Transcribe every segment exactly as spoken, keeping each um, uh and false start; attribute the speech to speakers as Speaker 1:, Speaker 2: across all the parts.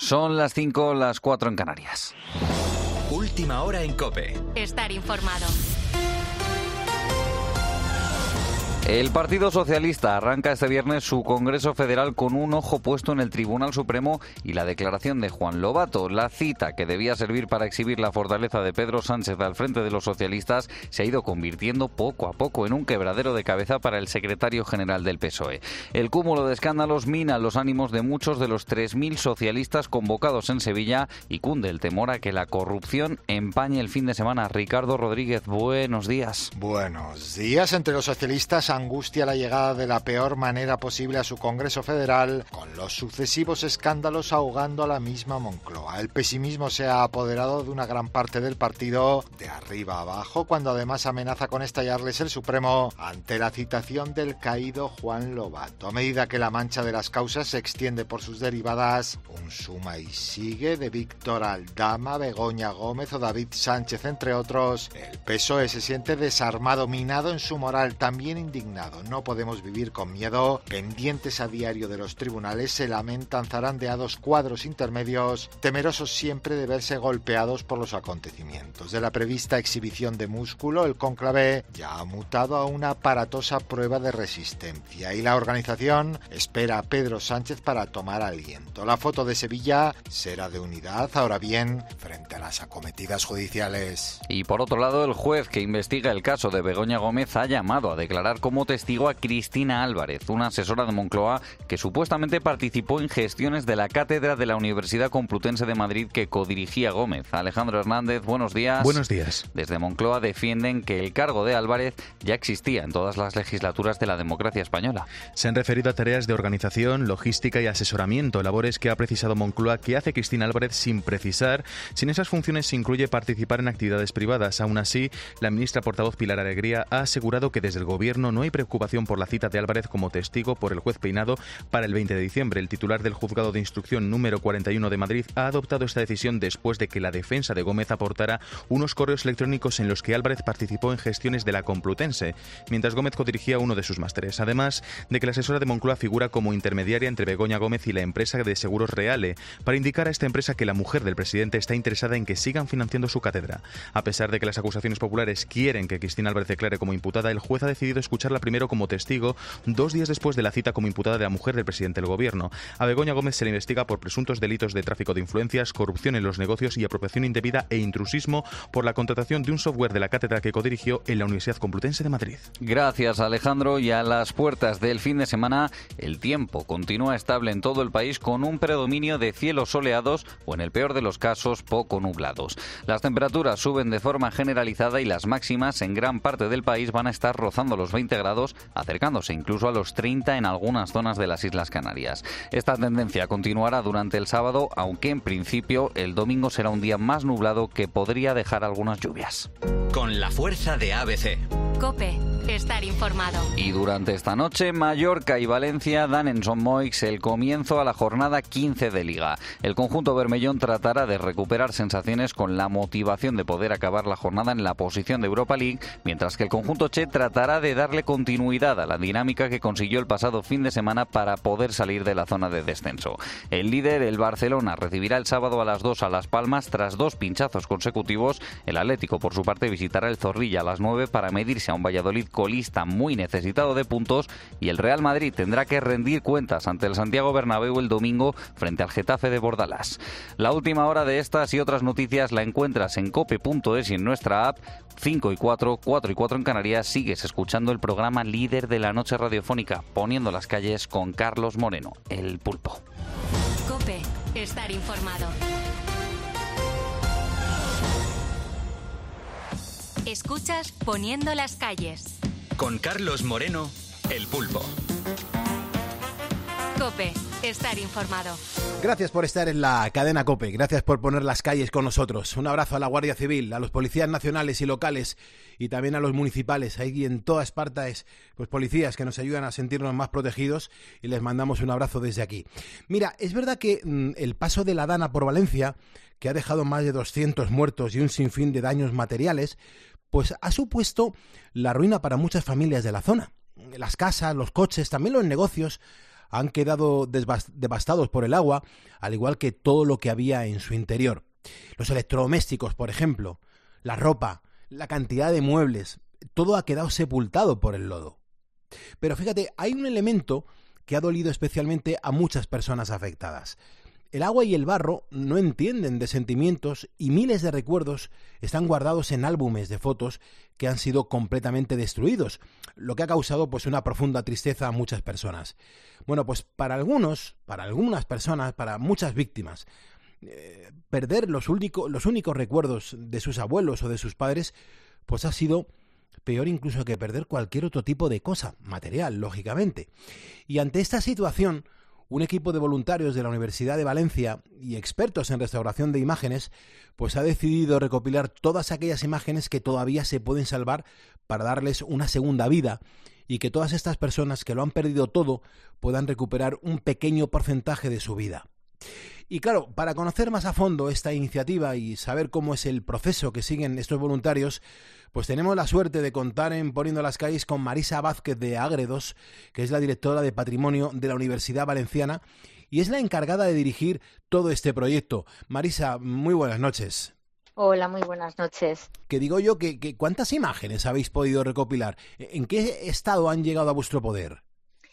Speaker 1: Son las cinco, las cuatro en Canarias.
Speaker 2: Última hora en COPE.
Speaker 3: Estar informado.
Speaker 1: El Partido Socialista arranca este viernes su Congreso Federal con un ojo puesto en el Tribunal Supremo y la declaración de Juan Lobato. La cita, que debía servir para exhibir la fortaleza de Pedro Sánchez al frente de los socialistas, se ha ido convirtiendo poco a poco en un quebradero de cabeza para el secretario general del P S O E. El cúmulo de escándalos mina los ánimos de muchos de los tres mil socialistas convocados en Sevilla y cunde el temor a que la corrupción empañe el fin de semana. Ricardo Rodríguez, buenos días.
Speaker 4: Buenos días. Entre los socialistas angustia la llegada de la peor manera posible a su Congreso Federal, con los sucesivos escándalos ahogando a la misma Moncloa. El pesimismo se ha apoderado de una gran parte del partido de arriba a abajo, cuando además amenaza con estallarles el Supremo ante la citación del caído Juan Lobato. A medida que la mancha de las causas se extiende por sus derivadas, un suma y sigue de Víctor Aldama, Begoña Gómez o David Sánchez, entre otros, el P S O E se siente desarmado, minado en su moral, también indignado. No podemos vivir con miedo, pendientes a diario de los tribunales, se lamentan zarandeados cuadros intermedios, temerosos siempre de verse golpeados por los acontecimientos. De la prevista exhibición de músculo, el cónclave ya ha mutado a una aparatosa prueba de resistencia y la organización espera a Pedro Sánchez para tomar aliento. La foto de Sevilla será de unidad, ahora bien, frente a las acometidas judiciales.
Speaker 1: Y por otro lado, el juez que investiga el caso de Begoña Gómez ha llamado a declarar como testigo a Cristina Álvarez, una asesora de Moncloa que supuestamente participó en gestiones de la cátedra de la Universidad Complutense de Madrid que codirigía Gómez. Alejandro Hernández, buenos días.
Speaker 5: Buenos días.
Speaker 1: Desde Moncloa defienden que el cargo de Álvarez ya existía en todas las legislaturas de la democracia española.
Speaker 5: Se han referido a tareas de organización, logística y asesoramiento, labores que ha precisado Moncloa que hace Cristina Álvarez sin precisar. Sin esas funciones se incluye participar en actividades privadas. Aún así, la ministra portavoz Pilar Alegría ha asegurado que desde el Gobierno no hay preocupación por la cita de Álvarez como testigo por el juez Peinado para el veinte de diciembre. El titular del Juzgado de Instrucción número cuarenta y uno de Madrid ha adoptado esta decisión después de que la defensa de Gómez aportara unos correos electrónicos en los que Álvarez participó en gestiones de la Complutense, mientras Gómez codirigía uno de sus másteres. Además de que la asesora de Moncloa figura como intermediaria entre Begoña Gómez y la empresa de seguros Reale, para indicar a esta empresa que la mujer del presidente está interesada en que sigan financiando su cátedra. A pesar de que las acusaciones populares quieren que Cristina Álvarez declare como imputada, el juez ha decidido escucharla primero como testigo, dos días después de la cita como imputada de la mujer del presidente del Gobierno. A Begoña Gómez se le investiga por presuntos delitos de tráfico de influencias, corrupción en los negocios y apropiación indebida e intrusismo por la contratación de un software de la cátedra que codirigió en la Universidad Complutense de Madrid.
Speaker 1: Gracias, Alejandro. Y a las puertas del fin de semana, el tiempo continúa estable en todo el país con un predominio de cielos soleados o, en el peor de los casos, poco nublados. Las temperaturas suben de forma generalizada y las máximas en gran parte del país van a estar rozando los veinte grados, acercándose incluso a los treinta en algunas zonas de las Islas Canarias. Esta tendencia continuará durante el sábado, aunque en principio el domingo será un día más nublado que podría dejar algunas lluvias.
Speaker 2: Con la fuerza de A B C.
Speaker 3: COPE. Estar informado.
Speaker 1: Y durante esta noche, Mallorca y Valencia dan en Son Moix el comienzo a la jornada quince de Liga. El conjunto bermellón tratará de recuperar sensaciones con la motivación de poder acabar la jornada en la posición de Europa League, mientras que el conjunto che tratará de darle continuidad a la dinámica que consiguió el pasado fin de semana para poder salir de la zona de descenso. El líder, el Barcelona, recibirá el sábado a las dos a Las Palmas tras dos pinchazos consecutivos. El Atlético, por su parte, visitará el Zorrilla a las nueve para medirse a un Valladolid colista muy necesitado de puntos, y el Real Madrid tendrá que rendir cuentas ante el Santiago Bernabéu el domingo frente al Getafe de Bordalás. La última hora de estas y otras noticias la encuentras en cope punto es y en nuestra app. cinco y cuatro, cuatro y cuatro en Canarias. Sigues escuchando el programa líder de la noche radiofónica, Poniendo las calles, con Carlos Moreno, el Pulpo.
Speaker 3: COPE. Estar informado. Escuchas Poniendo las calles.
Speaker 2: Con Carlos Moreno, el Pulpo.
Speaker 3: COPE. Estar informado.
Speaker 6: Gracias por estar en la cadena COPE, gracias por poner las calles con nosotros. Un abrazo a la Guardia Civil, a los policías nacionales y locales y también a los municipales. Hay en todas partes pues policías que nos ayudan a sentirnos más protegidos y les mandamos un abrazo desde aquí. Mira, es verdad que mmm, el paso de la Dana por Valencia, que ha dejado más de doscientos muertos y un sinfín de daños materiales, pues ha supuesto la ruina para muchas familias de la zona. Las casas, los coches, también los negocios han quedado devastados por el agua, al igual que todo lo que había en su interior. Los electrodomésticos, por ejemplo, la ropa, la cantidad de muebles, todo ha quedado sepultado por el lodo. Pero fíjate, hay un elemento que ha dolido especialmente a muchas personas afectadas. El agua y el barro no entienden de sentimientos y miles de recuerdos están guardados en álbumes de fotos que han sido completamente destruidos, lo que ha causado pues una profunda tristeza a muchas personas. Bueno, pues para algunos, para algunas personas, para muchas víctimas, eh, perder los, único, los únicos recuerdos de sus abuelos o de sus padres, pues ha sido peor incluso que perder cualquier otro tipo de cosa, material, lógicamente. Y ante esta situación, un equipo de voluntarios de la Universidad de Valencia y expertos en restauración de imágenes, pues ha decidido recopilar todas aquellas imágenes que todavía se pueden salvar para darles una segunda vida y que todas estas personas que lo han perdido todo puedan recuperar un pequeño porcentaje de su vida. Y claro, para conocer más a fondo esta iniciativa y saber cómo es el proceso que siguen estos voluntarios, pues tenemos la suerte de contar en Poniendo las Calles con Marisa Vázquez de Ágredos, que es la directora de Patrimonio de la Universidad Valenciana y es la encargada de dirigir todo este proyecto. Marisa, muy buenas noches.
Speaker 7: Hola, muy buenas noches.
Speaker 6: Que digo yo que, que ¿cuántas imágenes habéis podido recopilar? ¿En qué estado han llegado a vuestro poder?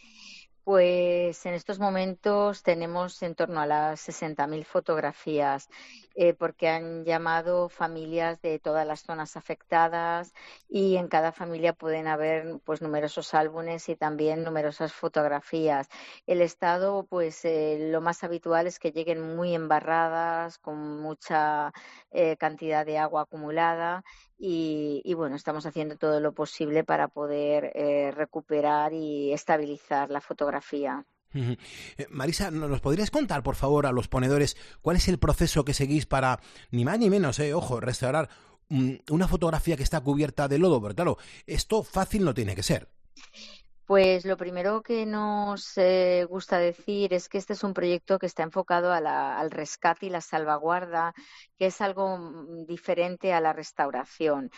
Speaker 7: Pues en estos momentos tenemos en torno a las sesenta mil fotografías, eh, porque han llamado familias de todas las zonas afectadas y en cada familia pueden haber pues numerosos álbumes y también numerosas fotografías. El estado, pues eh, lo más habitual es que lleguen muy embarradas, con mucha eh, cantidad de agua acumulada. Y, y bueno, estamos haciendo todo lo posible para poder eh, recuperar y estabilizar la fotografía.
Speaker 6: Uh-huh. Eh, Marisa, ¿nos podrías contar, por favor, a los ponedores cuál es el proceso que seguís para, ni más ni menos, eh, ojo, restaurar um, una fotografía que está cubierta de lodo? Pero claro, esto fácil no tiene que ser.
Speaker 7: Pues lo primero que nos eh, gusta decir es que este es un proyecto que está enfocado a la, al rescate y la salvaguarda, que es algo diferente a la restauración.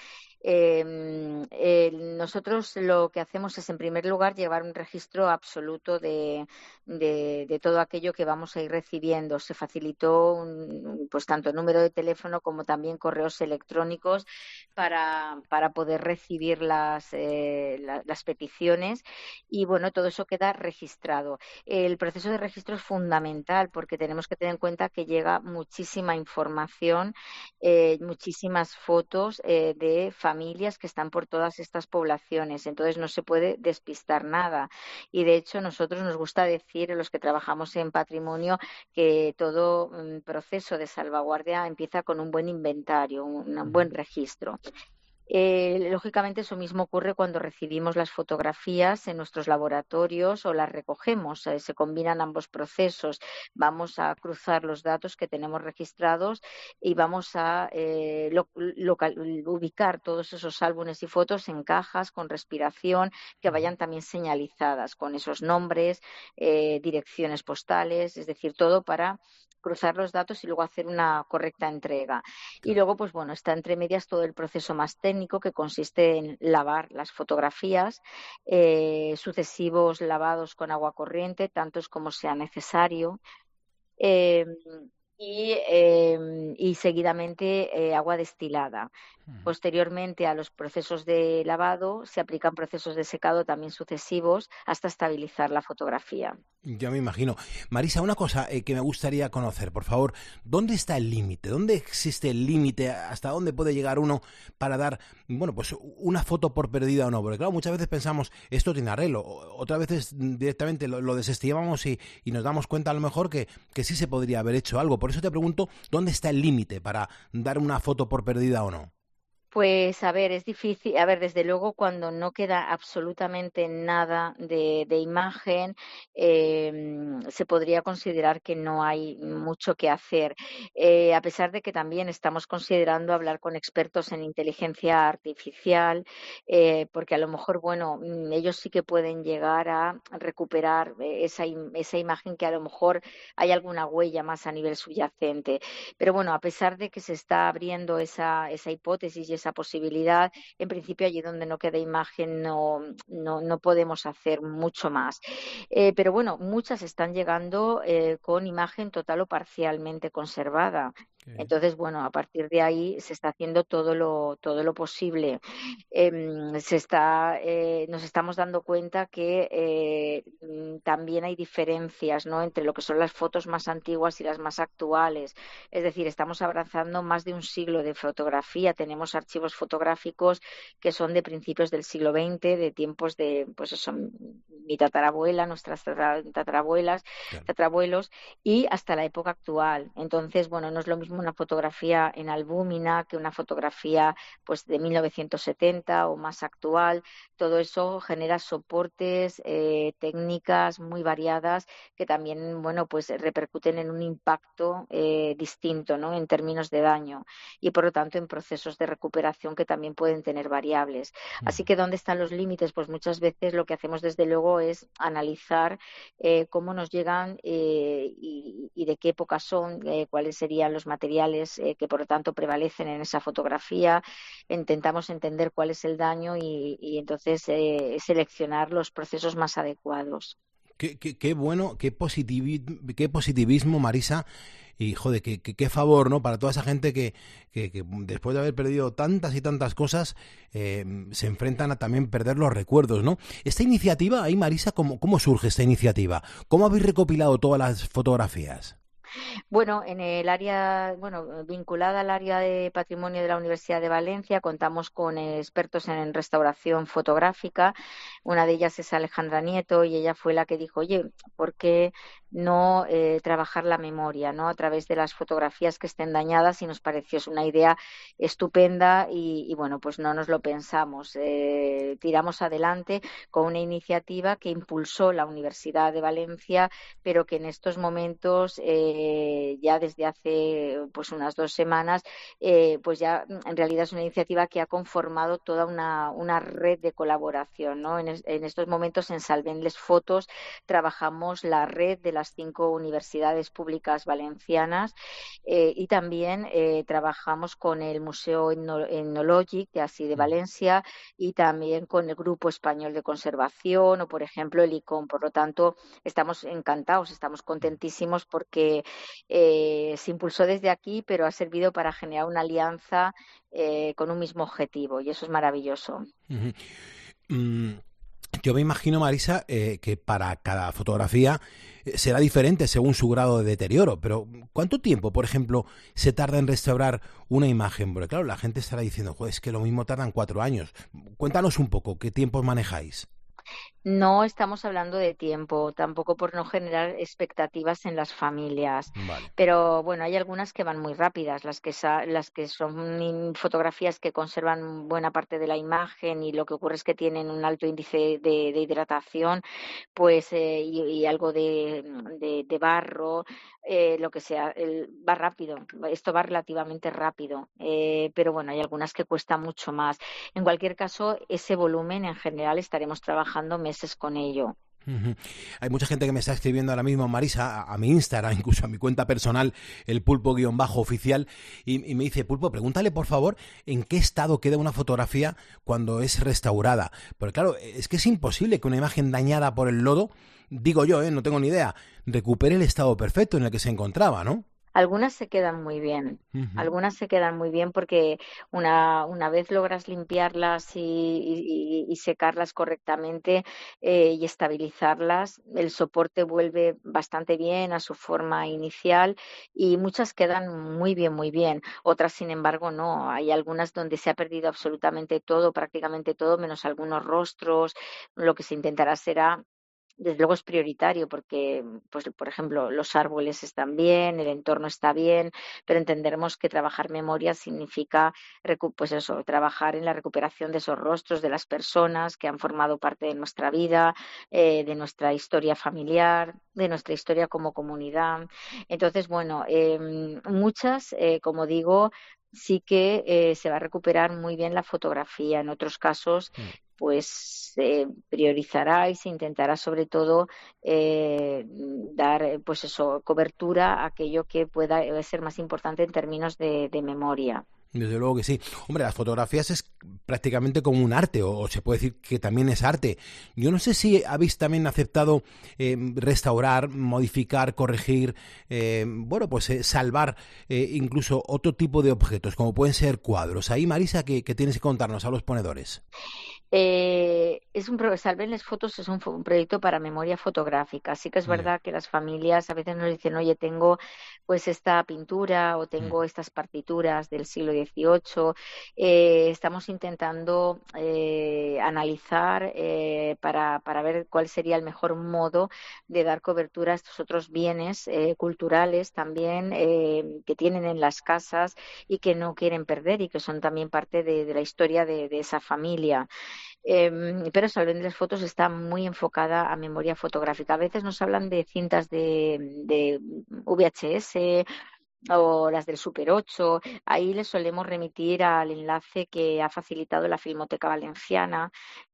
Speaker 7: Eh, eh, nosotros lo que hacemos es, en primer lugar, llevar un registro absoluto de, de, de todo aquello que vamos a ir recibiendo. Se facilitó un, pues tanto el número de teléfono como también correos electrónicos para, para poder recibir las, eh, la, las peticiones y, bueno, todo eso queda registrado. El proceso de registro es fundamental porque tenemos que tener en cuenta que llega muchísima información, eh, muchísimas fotos eh, de familias familias que están por todas estas poblaciones, entonces no se puede despistar nada. Y de hecho nosotros nos gusta decir, los que trabajamos en patrimonio, que todo um, proceso de salvaguardia empieza con un buen inventario, un, un buen registro. Eh, lógicamente eso mismo ocurre cuando recibimos las fotografías en nuestros laboratorios o las recogemos, eh, se combinan ambos procesos, vamos a cruzar los datos que tenemos registrados y vamos a eh, lo, local, ubicar todos esos álbumes y fotos en cajas con respiración que vayan también señalizadas con esos nombres, eh, direcciones postales, es decir, todo para cruzar los datos y luego hacer una correcta entrega. Y luego, pues bueno, está entre medias todo el proceso más técnico que consiste en lavar las fotografías, eh, sucesivos lavados con agua corriente, tantos como sea necesario, eh, y, eh, y seguidamente eh, agua destilada. Posteriormente a los procesos de lavado se aplican procesos de secado también sucesivos hasta estabilizar la fotografía.
Speaker 6: Ya me imagino. Marisa, una cosa eh, que me gustaría conocer, por favor, ¿dónde está el límite? ¿Dónde existe el límite? ¿Hasta dónde puede llegar uno para dar, bueno, pues una foto por perdida o no? Porque claro, muchas veces pensamos, esto tiene arreglo, otras veces directamente lo, lo desestimamos y, y nos damos cuenta a lo mejor que, que sí se podría haber hecho algo. Por eso te pregunto, ¿dónde está el límite para dar una foto por perdida o no?
Speaker 7: Pues a ver, es difícil, a ver, desde luego cuando no queda absolutamente nada de, de imagen, eh, se podría considerar que no hay mucho que hacer, eh, a pesar de que también estamos considerando hablar con expertos en inteligencia artificial, eh, porque a lo mejor, bueno, ellos sí que pueden llegar a recuperar esa, esa imagen que a lo mejor hay alguna huella más a nivel subyacente. Pero bueno, a pesar de que se está abriendo esa, esa hipótesis y esa posibilidad. En principio, allí donde no queda imagen no, no, no podemos hacer mucho más. Eh, pero bueno, muchas están llegando eh, con imagen total o parcialmente conservada. Entonces, bueno, a partir de ahí se está haciendo todo lo, todo lo posible. Eh, se está, eh, nos estamos dando cuenta que eh, también hay diferencias, ¿no?, entre lo que son las fotos más antiguas y las más actuales. Es decir, estamos abrazando más de un siglo de fotografía. Tenemos archivos fotográficos que son de principios del siglo veinte, de tiempos de, pues eso, mi tatarabuela, nuestras tatarabuelas, claro, tatarabuelos, y hasta la época actual. Entonces, bueno, no es lo mismo una fotografía en albúmina que una fotografía pues de mil novecientos setenta o más actual. Todo eso genera soportes, eh, técnicas muy variadas que también, bueno, pues repercuten en un impacto eh, distinto, ¿no?, en términos de daño y, por lo tanto, en procesos de recuperación que también pueden tener variables. Así que, ¿dónde están los límites? Pues muchas veces lo que hacemos, desde luego, es analizar eh, cómo nos llegan eh, y, y de qué época son, eh, cuáles serían los materiales eh, que, por lo tanto, prevalecen en esa fotografía. Intentamos entender cuál es el daño y, y entonces eh, seleccionar los procesos más adecuados.
Speaker 6: Qué, qué, qué bueno, qué positivismo, qué positivismo, Marisa, y joder, qué, qué, qué favor, ¿no?, para toda esa gente que, que, que después de haber perdido tantas y tantas cosas eh, se enfrentan a también perder los recuerdos, ¿no? Esta iniciativa, ahí, Marisa, ¿cómo, cómo surge esta iniciativa? ¿Cómo habéis recopilado todas las fotografías?
Speaker 7: Bueno, en el área, bueno, vinculada al área de patrimonio de la Universidad de Valencia, contamos con expertos en restauración fotográfica. Una de ellas es Alejandra Nieto y ella fue la que dijo, oye, ¿por qué no eh, trabajar la memoria, ¿no?, a través de las fotografías que estén dañadas? Y nos pareció una idea estupenda y, y bueno, pues no nos lo pensamos. Eh, tiramos adelante con una iniciativa que impulsó la Universidad de Valencia, pero que en estos momentos eh, Eh, ya desde hace pues unas dos semanas, eh, pues ya en realidad es una iniciativa que ha conformado toda una, una red de colaboración, ¿no? En, es, en estos momentos en Salvenles Fotos trabajamos la red de las cinco universidades públicas valencianas eh, y también eh, trabajamos con el Museo Etno, Etnològic de así de Valencia y también con el Grupo Español de Conservación o, por ejemplo, el I C O M. Por lo tanto, estamos encantados, estamos contentísimos porque Eh, se impulsó desde aquí, pero ha servido para generar una alianza eh, con un mismo objetivo y eso es maravilloso.
Speaker 6: Uh-huh. Mm, yo me imagino, Marisa, eh, que para cada fotografía eh, será diferente según su grado de deterioro, pero ¿cuánto tiempo, por ejemplo, se tarda en restaurar una imagen? Porque claro, la gente estará diciendo, joder, es que lo mismo tardan cuatro años. Cuéntanos un poco, ¿qué tiempos manejáis?
Speaker 7: No estamos hablando de tiempo, tampoco por no generar expectativas en las familias.
Speaker 6: Vale.
Speaker 7: Pero bueno, hay algunas que van muy rápidas, las que, sa- las que son fotografías que conservan buena parte de la imagen y lo que ocurre es que tienen un alto índice de, de hidratación, pues eh, y, y algo de, de, de barro, eh, lo que sea, el, va rápido, esto va relativamente rápido, eh, pero bueno, hay algunas que cuestan mucho más. En cualquier caso, ese volumen en general estaremos trabajando meses con ello.
Speaker 6: Uh-huh. Hay mucha gente que me está escribiendo ahora mismo, Marisa, a, a mi Instagram, incluso a mi cuenta personal, el pulpo-oficial, y, y me dice, Pulpo, pregúntale por favor en qué estado queda una fotografía cuando es restaurada. Porque claro, es que es imposible que una imagen dañada por el lodo, digo yo, ¿eh? No tengo ni idea, recupere el estado perfecto en el que se encontraba, ¿no?
Speaker 7: Algunas se quedan muy bien,
Speaker 6: Uh-huh.
Speaker 7: algunas se quedan muy bien porque una, una vez logras limpiarlas y, y, y secarlas correctamente eh, y estabilizarlas, el soporte vuelve bastante bien a su forma inicial y muchas quedan muy bien, muy bien. Otras, sin embargo, no. Hay algunas donde se ha perdido absolutamente todo, prácticamente todo, menos algunos rostros. Lo que se intentará será, desde luego es prioritario porque, pues, por ejemplo, los árboles están bien, el entorno está bien, pero entenderemos que trabajar memoria significa, pues eso, trabajar en la recuperación de esos rostros de las personas que han formado parte de nuestra vida, eh, de nuestra historia familiar, de nuestra historia como comunidad. Entonces, bueno, eh, muchas, eh, como digo, sí que eh, se va a recuperar muy bien la fotografía. En otros casos, pues se eh, priorizará y se intentará sobre todo eh, dar pues eso, cobertura a aquello que pueda ser más importante en términos de, de memoria.
Speaker 6: Desde luego que sí. Hombre, las fotografías es prácticamente como un arte, o, o se puede decir que también es arte. Yo no sé si habéis también aceptado eh, restaurar, modificar, corregir, eh, bueno, pues eh, salvar eh, incluso otro tipo de objetos, como pueden ser cuadros. Ahí, Marisa, ¿qué, qué tienes que contarnos a los ponedores?
Speaker 7: Eh, es un pro- Salvenles Fotos es un, fo- un proyecto para memoria fotográfica. Sí que es
Speaker 6: Ya.
Speaker 7: verdad que las familias a veces nos dicen, oye, tengo pues esta pintura o
Speaker 6: Mm.
Speaker 7: tengo estas partituras del siglo dieciocho. Eh, estamos intentando eh, analizar eh, para, para ver cuál sería el mejor modo de dar cobertura a estos otros bienes eh, culturales también eh, que tienen en las casas y que no quieren perder y que son también parte de, de la historia de, de esa familia. Eh, pero Salvendes Fotos está muy enfocada a memoria fotográfica. A veces nos hablan de cintas de, de V H S o las del Super ocho. Ahí les solemos remitir al enlace que ha facilitado la Filmoteca Valenciana,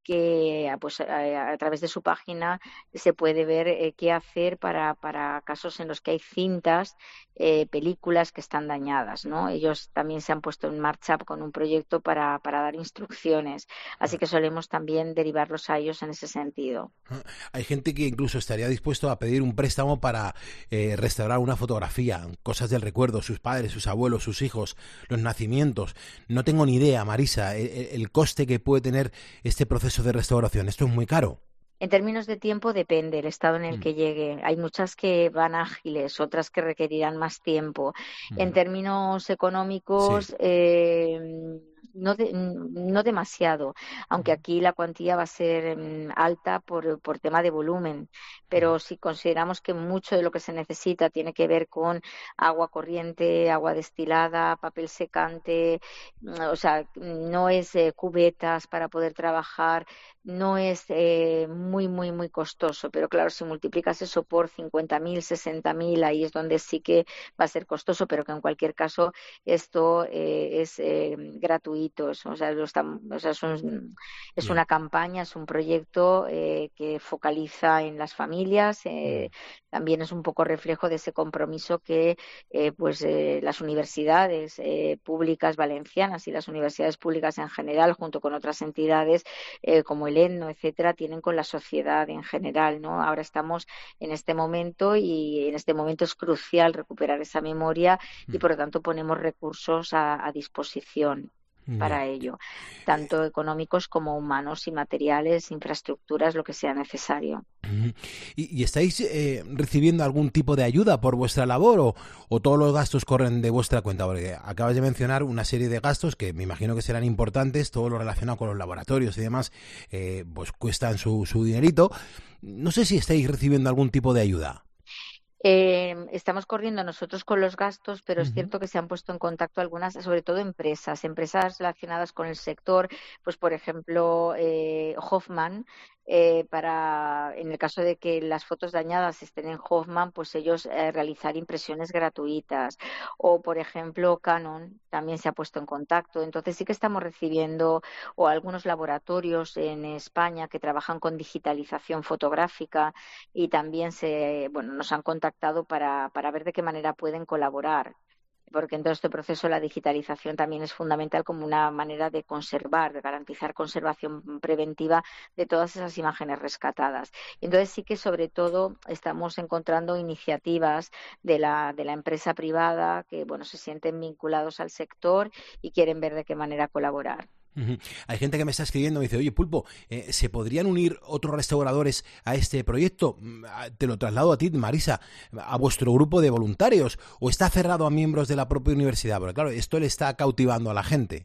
Speaker 7: que pues a, a través de su página se puede ver eh, qué hacer para, para casos en los que hay cintas, eh, películas que están dañadas, ¿no? Ellos también se han puesto en marcha con un proyecto para, para dar instrucciones, así que solemos también derivarlos a ellos en ese sentido.
Speaker 6: Hay gente que incluso estaría dispuesto a pedir un préstamo para eh, restaurar una fotografía, cosas del recuerdo, sus padres, sus abuelos, sus hijos, los nacimientos. No tengo ni idea, Marisa, el, el coste que puede tener este proceso de restauración. Esto es muy caro.
Speaker 7: En términos de tiempo depende el estado en el
Speaker 6: Mm.
Speaker 7: que llegue. Hay muchas que van ágiles, otras que requerirán más tiempo. En
Speaker 6: Mm.
Speaker 7: términos económicos,
Speaker 6: Sí.
Speaker 7: eh, no, de- no demasiado, aunque
Speaker 6: Mm.
Speaker 7: aquí la cuantía va a ser mm, alta por, por tema de volumen. Pero si consideramos que mucho de lo que se necesita tiene que ver con agua corriente, agua destilada, papel secante, mm, o sea, no es eh, cubetas para poder trabajar, no es eh, muy, muy, muy costoso, pero claro, si multiplicas eso por cincuenta mil, sesenta mil, ahí es donde sí que va a ser costoso, pero que en cualquier caso esto eh, es eh, gratuito, eso, o sea, lo está- o sea, es, un- es
Speaker 6: Bien.
Speaker 7: una campaña, es un proyecto eh, que focaliza en las familias, eh, también es un poco reflejo de ese compromiso que eh, pues eh, las universidades eh, públicas valencianas y las universidades públicas en general, junto con otras entidades eh, como el ETNO, etcétera, tienen con la sociedad en general, ¿no? Ahora estamos en este momento y en este momento es crucial recuperar esa memoria y por lo tanto ponemos recursos a, a disposición para
Speaker 6: Ya.
Speaker 7: ello, tanto económicos como humanos y materiales, infraestructuras, lo que sea necesario.
Speaker 6: Ujú. ¿Y, y estáis eh, recibiendo algún tipo de ayuda por vuestra labor o, o todos los gastos corren de vuestra cuenta? Porque acabas de mencionar una serie de gastos que me imagino que serán importantes, todo lo relacionado con los laboratorios y demás, eh, pues cuestan su, su dinerito. No sé si estáis recibiendo algún tipo de ayuda.
Speaker 7: Eh, estamos corriendo nosotros con los gastos, pero es
Speaker 6: Ujú.
Speaker 7: cierto que se han puesto en contacto algunas, sobre todo empresas, empresas relacionadas con el sector, pues por ejemplo eh, Hoffman, eh, para en el caso de que las fotos dañadas estén en Hoffman, pues ellos eh, realizar impresiones gratuitas. O por ejemplo Canon también se ha puesto en contacto. Entonces sí que estamos recibiendo, o algunos laboratorios en España que trabajan con digitalización fotográfica y también se, bueno, nos han contactado para, para ver de qué manera pueden colaborar, porque en todo este proceso la digitalización también es fundamental como una manera de conservar, de garantizar conservación preventiva de todas esas imágenes rescatadas. Y entonces sí que sobre todo estamos encontrando iniciativas de la, de la empresa privada que bueno, se sienten vinculados al sector y quieren ver de qué manera colaborar.
Speaker 6: Ujú. Hay gente que me está escribiendo y me dice, oye, Pulpo, eh, ¿se podrían unir otros restauradores a este proyecto? Mm, a- Te lo traslado a ti, Marisa, a vuestro grupo de voluntarios, ¿o está cerrado a miembros de la propia universidad? Porque claro, esto le está cautivando a la gente.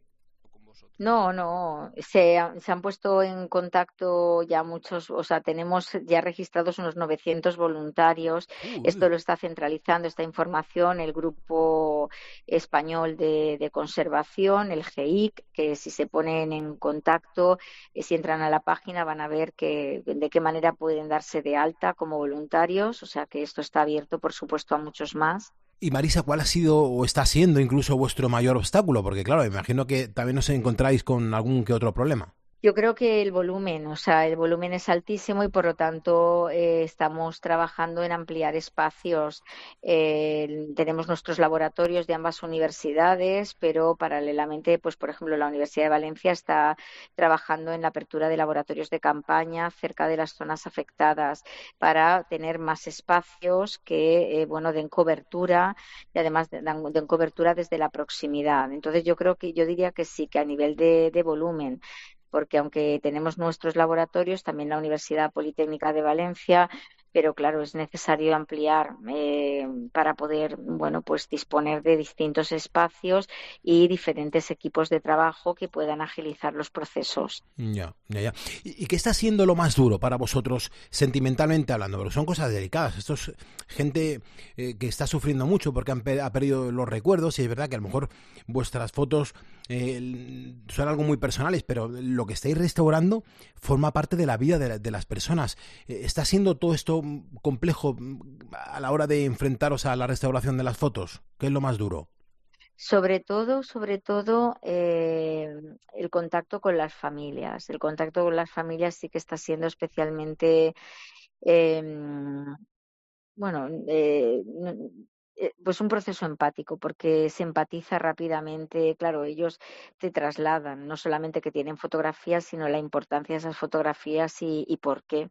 Speaker 7: No, no, se, han- se han puesto en contacto ya muchos, o sea, tenemos ya registrados unos novecientos voluntarios. Esto lo está centralizando, esta información, el Grupo Español de, de Conservación, el G I C, que si se ponen en contacto, eh, si entran a la página van a ver que, de qué manera pueden darse de alta como voluntarios, o sea que esto está abierto, por supuesto, a muchos más.
Speaker 6: Y Marisa, ¿cuál ha sido o está siendo incluso vuestro mayor obstáculo? Porque claro, me imagino que también os encontráis con algún que otro problema.
Speaker 7: Yo creo que el volumen, o sea, el volumen es altísimo y por lo tanto eh, estamos trabajando en ampliar espacios. Eh, tenemos nuestros laboratorios de ambas universidades, pero paralelamente, pues por ejemplo, la Universidad de Valencia está trabajando en la apertura de laboratorios de campaña cerca de las zonas afectadas para tener más espacios que, eh, bueno, den cobertura y además den, den cobertura desde la proximidad. Entonces yo creo que yo diría que sí, que a nivel de, de volumen, porque aunque tenemos nuestros laboratorios, también la Universidad Politécnica de Valencia, pero claro, es necesario ampliar eh, para poder, bueno, pues disponer de distintos espacios y diferentes equipos de trabajo que puedan agilizar los procesos.
Speaker 6: Ya, ya, ya. ¿Y qué está siendo lo más duro para vosotros, sentimentalmente hablando? Pero son cosas delicadas. Esto es gente eh, que está sufriendo mucho porque han pe- ha perdido los recuerdos, y es verdad que a lo mejor vuestras fotos eh, son algo muy personales, pero lo que estáis restaurando forma parte de la vida de, la, de las personas. Eh, ¿Está siendo todo esto complejo a la hora de enfrentaros a la restauración de las fotos? ¿Qué es lo más duro?
Speaker 7: Sobre todo, sobre todo, eh, el contacto con las familias. El contacto con las familias sí que está siendo especialmente, eh, bueno, eh, pues un proceso empático, porque se empatiza rápidamente. Claro, ellos te trasladan no solamente que tienen fotografías, sino la importancia de esas fotografías y, y por qué.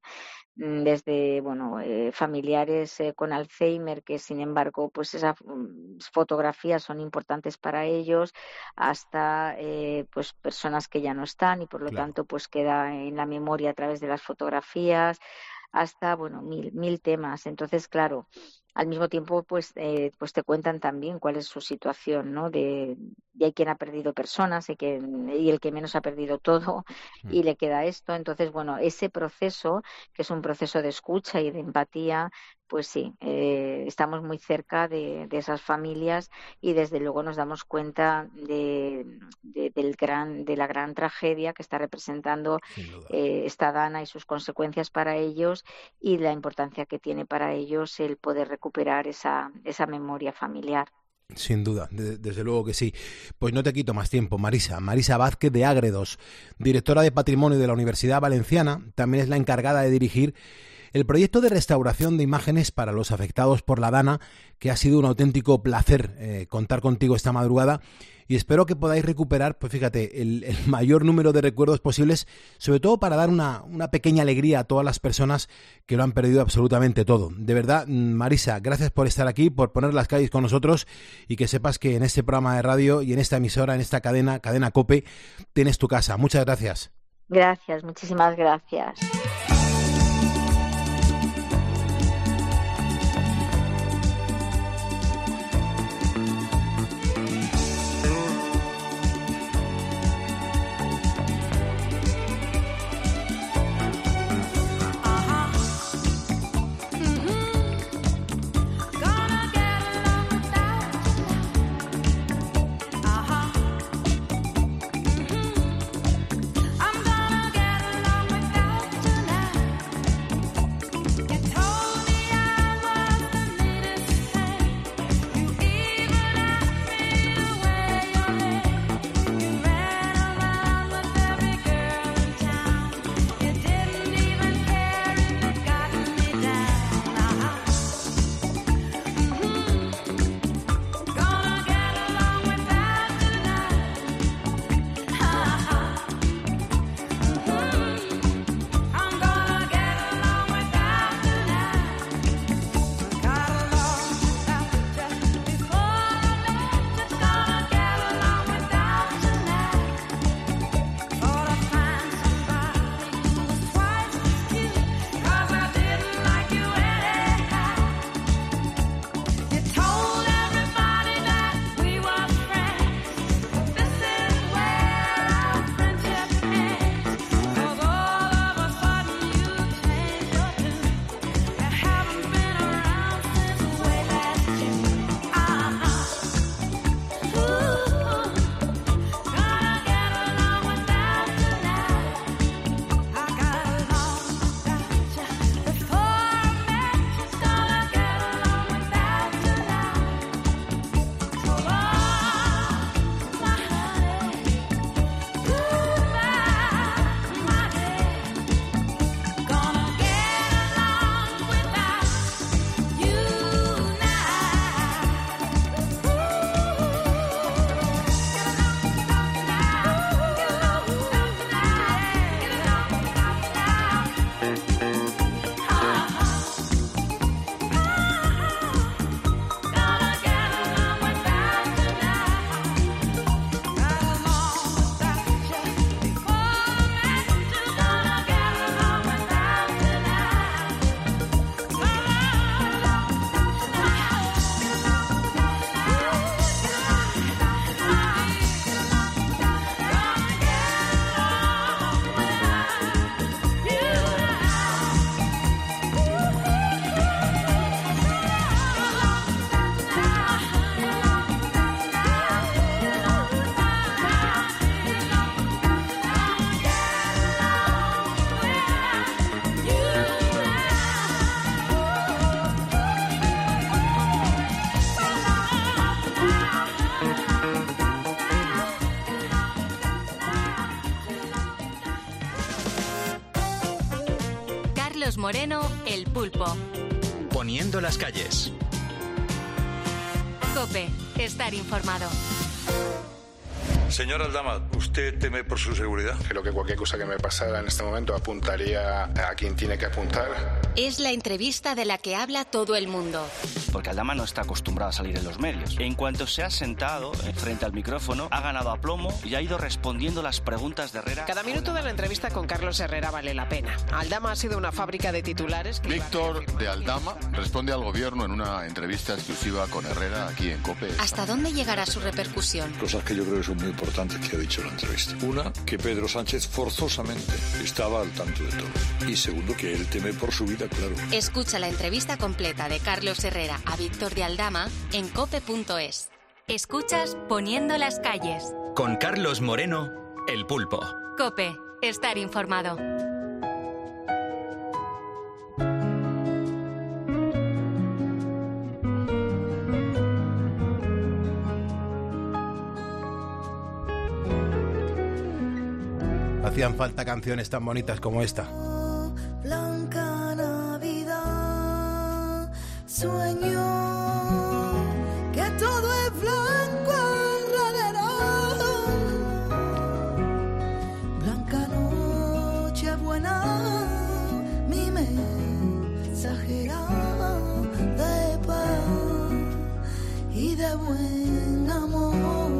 Speaker 7: Desde, bueno, eh, familiares eh, con Alzheimer, que sin embargo, pues esas mm, fotografías son importantes para ellos, hasta eh, pues personas que ya no están y por lo
Speaker 6: Claro.
Speaker 7: tanto pues queda en la memoria a través de las fotografías, hasta, bueno, mil, mil temas. Entonces, claro, al mismo tiempo, pues, eh, pues te cuentan también cuál es su situación, ¿no? De, y hay quien ha perdido personas, y, quien, y el que menos ha perdido todo,
Speaker 6: Mm.
Speaker 7: y le queda esto. Entonces, bueno, ese proceso, que es un proceso de escucha y de empatía, pues sí, eh, estamos muy cerca de, de esas familias y desde luego nos damos cuenta de, de, del gran, de la gran tragedia que está representando
Speaker 6: Sin duda.
Speaker 7: eh, esta dana y sus consecuencias para ellos, y la importancia que tiene para ellos el poder recuperar esa, esa memoria familiar.
Speaker 6: Sin duda, de- desde luego que sí. Pues no te quito más tiempo, Marisa. Marisa Vázquez de Ágredos, directora de Patrimonio de la Universidad Valenciana, también es la encargada de dirigir el proyecto de restauración de imágenes para los afectados por la dana, que ha sido un auténtico placer eh, contar contigo esta madrugada, y espero que podáis recuperar, pues fíjate, el, el mayor número de recuerdos posibles, sobre todo para dar una, una pequeña alegría a todas las personas que lo han perdido absolutamente todo. De verdad, Marisa, gracias por estar aquí, por poner las calles con nosotros, y que sepas que en este programa de radio y en esta emisora, en esta cadena, cadena COPE, tienes tu casa. Muchas gracias.
Speaker 7: Gracias, muchísimas gracias.
Speaker 8: I'm gonna get along without tonight.
Speaker 3: Moreno, El Pulpo.
Speaker 2: Poniendo las calles.
Speaker 3: COPE, estar informado.
Speaker 8: Señor Aldama, ¿usted teme por su seguridad?
Speaker 9: Creo que cualquier cosa que me pasara en este momento apuntaría a quien tiene que apuntar.
Speaker 3: Es la entrevista de la que habla todo el mundo.
Speaker 10: Porque Aldama no está acostumbrado a salir en los medios. En cuanto se ha sentado frente al micrófono, ha ganado aplomo y ha ido respondiendo las preguntas de Herrera.
Speaker 11: Cada minuto de la entrevista con Carlos Herrera vale la pena. Aldama ha sido una fábrica de titulares. Que
Speaker 12: Víctor de Aldama responde al gobierno en una entrevista exclusiva con Herrera aquí en COPE.
Speaker 3: ¿Hasta dónde llegará su repercusión?
Speaker 8: Cosas que yo creo que son muy importantes que ha dicho en la entrevista. Una, que Pedro Sánchez forzosamente estaba al tanto de todo. Y segundo, que él teme por su vida, claro.
Speaker 3: Escucha la entrevista completa de Carlos Herrera a Víctor de Aldama en cope punto es. Escuchas Poniendo las calles.
Speaker 2: Con Carlos Moreno, El Pulpo.
Speaker 3: COPE, estar informado.
Speaker 6: Hacían falta canciones tan bonitas como esta.
Speaker 13: Blanca Navidad, sueño que todo es blanco alrededor. Blanca noche buena, mi mensajera de paz y de buen amor.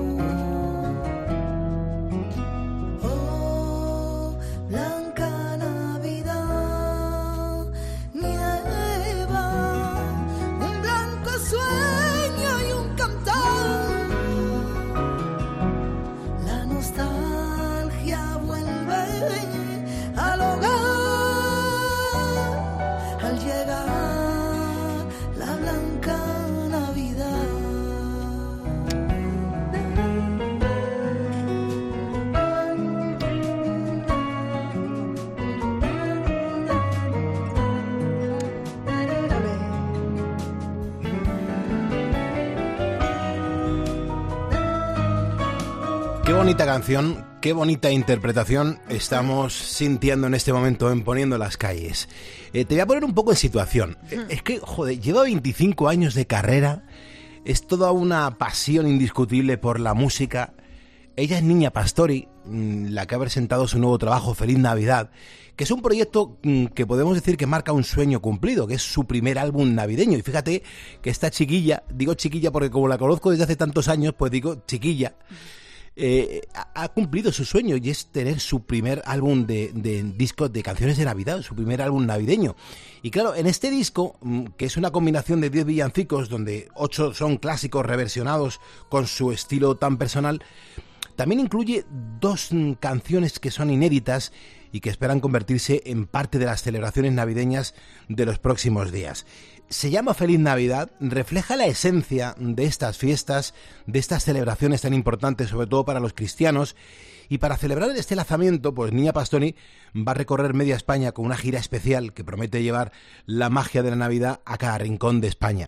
Speaker 6: Qué bonita canción, qué bonita interpretación estamos sintiendo en este momento en Poniendo las calles. Eh, te voy a poner un poco en situación. Eh, es que, joder, lleva veinticinco años de carrera, es toda una pasión indiscutible por la música. Ella es Niña Pastori, la que ha presentado su nuevo trabajo, Feliz Navidad, que es un proyecto que podemos decir que marca un sueño cumplido, que es su primer álbum navideño. Y fíjate que esta chiquilla, digo chiquilla porque como la conozco desde hace tantos años, pues digo chiquilla, Eh, ha cumplido su sueño y es tener su primer álbum de, de discos de canciones de Navidad, su primer álbum navideño. Y claro, en este disco, que es una combinación de diez villancicos, donde ocho son clásicos reversionados con su estilo tan personal, también incluye dos canciones que son inéditas y que esperan convertirse en parte de las celebraciones navideñas de los próximos días. Se llama Feliz Navidad, refleja la esencia de estas fiestas, de estas celebraciones tan importantes, sobre todo para los cristianos. Y para celebrar este lanzamiento, pues Niña Pastori va a recorrer media España con una gira especial que promete llevar la magia de la Navidad a cada rincón de España.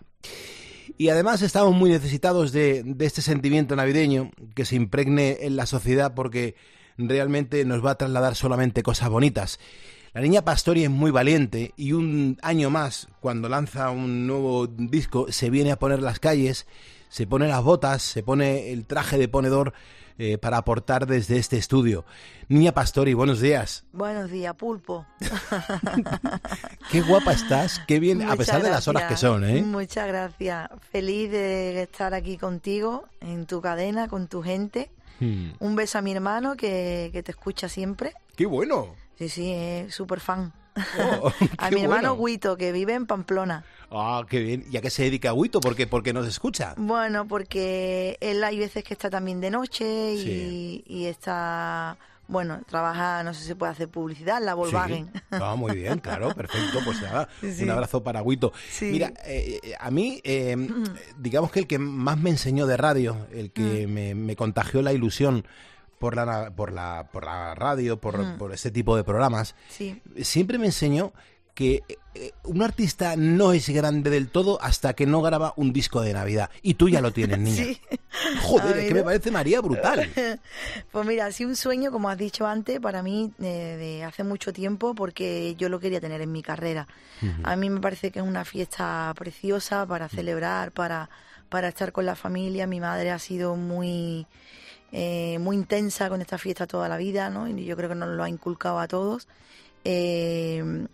Speaker 6: Y además estamos muy necesitados de, de este sentimiento navideño que se impregne en la sociedad, porque realmente nos va a trasladar solamente cosas bonitas. La Niña Pastori es muy valiente y un año más, cuando lanza un nuevo disco, se viene a poner las calles, se pone las botas, se pone el traje de ponedor eh, para aportar desde este estudio. Niña Pastori, buenos días.
Speaker 13: Buenos días, Pulpo.
Speaker 6: Qué guapa estás, qué bien, muchas a pesar gracias. De las horas que son, ¿eh?
Speaker 13: Muchas gracias. Feliz de estar aquí contigo, en tu cadena, con tu gente. Hmm. Un beso a mi hermano que, que te escucha siempre.
Speaker 6: ¡Qué bueno!
Speaker 13: Sí, sí, es súper fan.
Speaker 6: Oh,
Speaker 13: a mi hermano bueno. Guito, que vive en Pamplona.
Speaker 6: Ah, qué bien. ¿Y a qué se dedica Guito? ¿Por qué, ¿Por qué nos escucha?
Speaker 13: Bueno, porque él hay veces que está también de noche y, sí. y está... Bueno, trabaja, no sé si se puede hacer publicidad, la Volkswagen.
Speaker 6: Sí. Ah, muy bien, claro, perfecto. Pues nada, sí. Un abrazo para Guito. Sí. Mira, eh, a mí, eh, mm. digamos que el que más me enseñó de radio, el que mm. me, me contagió la ilusión por la por la por la radio, por, mm. por ese tipo de programas,
Speaker 13: sí.
Speaker 6: siempre me enseñó que eh, un artista no es grande del todo hasta que no graba un disco de Navidad. Y tú ya lo tienes, niña.
Speaker 13: Sí.
Speaker 6: Joder, es que me parece, María, brutal.
Speaker 13: Pues mira, ha sido un sueño, como has dicho antes, para mí eh, de hace mucho tiempo, porque yo lo quería tener en mi carrera. Uh-huh. A mí me parece que es una fiesta preciosa para celebrar, para, para estar con la familia. Mi madre ha sido muy... Eh, muy intensa con esta fiesta toda la vida, ¿no? Y yo creo que nos lo ha inculcado a todos. Eh,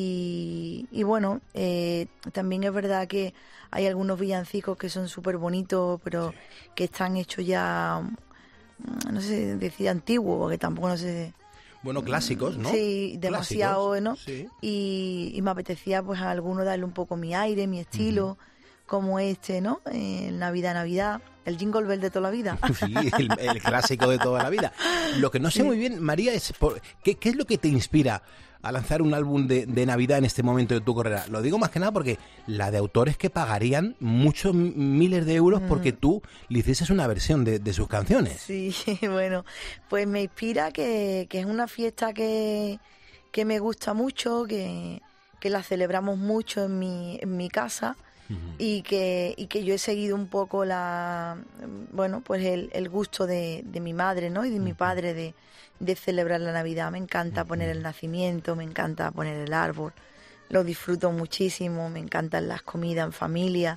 Speaker 13: y, y bueno, eh, también es verdad que hay algunos villancicos que son súper bonitos, pero sí. que están hechos ya, no sé decir antiguos, porque tampoco no sé...
Speaker 6: Bueno, clásicos, ¿no?
Speaker 13: Sí, demasiado, clásicos, ¿no?
Speaker 6: Sí.
Speaker 13: Y, y me apetecía pues a alguno darle un poco mi aire, mi estilo... Uh-huh. Como este, ¿no? Eh, Navidad, Navidad, el Jingle Bell de toda la vida.
Speaker 6: Sí, el, el clásico de toda la vida. Lo que no sé sí. muy bien, María, es por, ¿qué, ¿qué es lo que te inspira a lanzar un álbum de, de Navidad en este momento de tu carrera? Lo digo más que nada porque la de autores que pagarían muchos miles de euros mm. porque tú le hicieses una versión de, de sus canciones.
Speaker 13: Sí, bueno, pues me inspira que, que es una fiesta que, que me gusta mucho, que, que la celebramos mucho en mi, en mi casa. Uh-huh. Y que y que yo he seguido un poco la bueno pues el, el gusto de, de mi madre, ¿no? Y de uh-huh. mi padre de, de celebrar la Navidad. Me encanta uh-huh. poner el nacimiento, me encanta poner el árbol, lo disfruto muchísimo, me encantan las comidas en familia,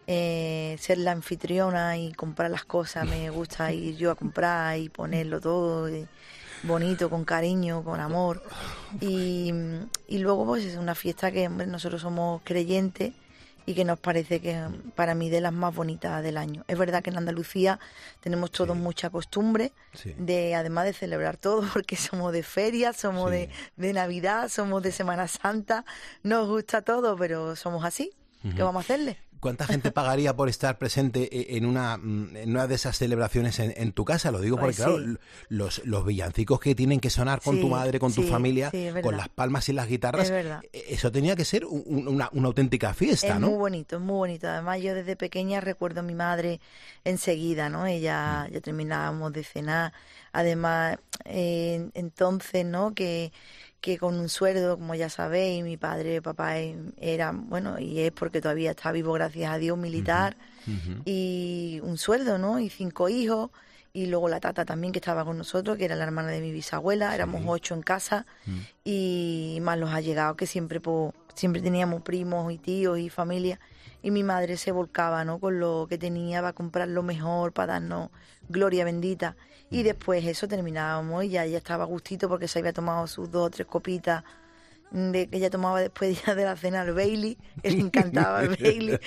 Speaker 13: eh, ser la anfitriona y comprar las cosas, me gusta ir yo a comprar y ponerlo todo y, bonito, con cariño, con amor. Y, y luego pues es una fiesta que hombre, nosotros somos creyentes y que nos parece que para mí de las más bonitas del año. Es verdad que en Andalucía tenemos todos sí. mucha costumbre sí. de, además de celebrar todo, porque somos de feria, somos sí. de, de Navidad, somos de Semana Santa, nos gusta todo, pero somos así. Uh-huh. ¿Qué vamos a hacerle?
Speaker 6: ¿Cuánta gente pagaría por estar presente en una, en una de esas celebraciones en, en tu casa? Lo digo porque, pues sí. claro, los, los villancicos que tienen que sonar con sí, tu madre, con sí, tu familia, sí, con las palmas y las guitarras, eso tenía que ser un, una, una auténtica fiesta,
Speaker 13: es
Speaker 6: ¿no?
Speaker 13: Es muy bonito, es muy bonito. Además, yo desde pequeña recuerdo a mi madre enseguida, ¿no? Ella, mm. ya terminábamos de cenar. Además, eh, entonces, ¿no? Que... que con un sueldo, como ya sabéis, mi padre, papá era, bueno, y es porque todavía está vivo, gracias a Dios, militar, uh-huh. Uh-huh. y un sueldo, ¿no? Y cinco hijos, y luego la tata también que estaba con nosotros, que era la hermana de mi bisabuela, sí. éramos ocho en casa, uh-huh. y más los allegados, que siempre, pues, siempre teníamos primos y tíos y familia, y mi madre se volcaba, ¿no? Con lo que tenía para comprar lo mejor, para darnos gloria bendita. Y después eso terminábamos y ya ella estaba a gustito porque se había tomado sus dos o tres copitas de, que ella tomaba después ya de la cena el Bailey, que le encantaba el Bailey,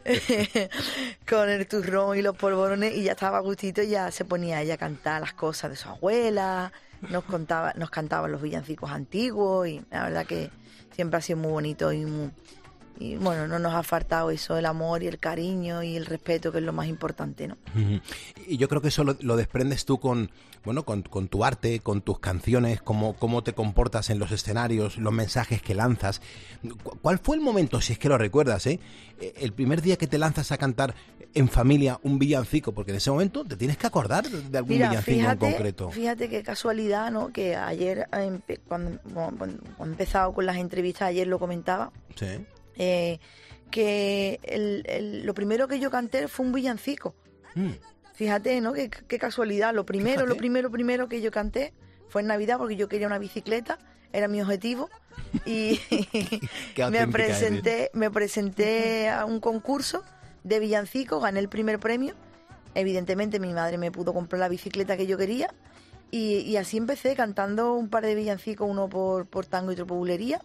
Speaker 13: con el turrón y los polvorones, y ya estaba a gustito y ya se ponía ella a cantar las cosas de su abuela, nos contaba, nos cantaban los villancicos antiguos y la verdad que siempre ha sido muy bonito y muy... Y bueno, no nos ha faltado eso, el amor y el cariño y el respeto, que es lo más importante, ¿no?
Speaker 6: Y yo creo que eso lo, lo desprendes tú con, bueno, con, con tu arte, con tus canciones, cómo, cómo te comportas en los escenarios, los mensajes que lanzas. ¿Cuál fue el momento, si es que lo recuerdas, eh? el primer día que te lanzas a cantar en familia un villancico? Porque en ese momento te tienes que acordar de algún Mira, villancico
Speaker 13: fíjate,
Speaker 6: en concreto.
Speaker 13: Fíjate qué casualidad, ¿no? Que ayer, cuando, cuando he empezado con las entrevistas, ayer lo comentaba.
Speaker 6: Sí.
Speaker 13: Eh, que el, el, lo primero que yo canté fue un villancico. Mm. Fíjate, ¿no? Qué, qué casualidad. Lo primero, Fíjate. lo primero, primero que yo canté fue en Navidad, porque yo quería una bicicleta, era mi objetivo. Y me presenté, me presenté a un concurso de villancicos, gané el primer premio. Evidentemente mi madre me pudo comprar la bicicleta que yo quería. Y, y así empecé cantando un par de villancicos, uno por, por tango y otro por bulería.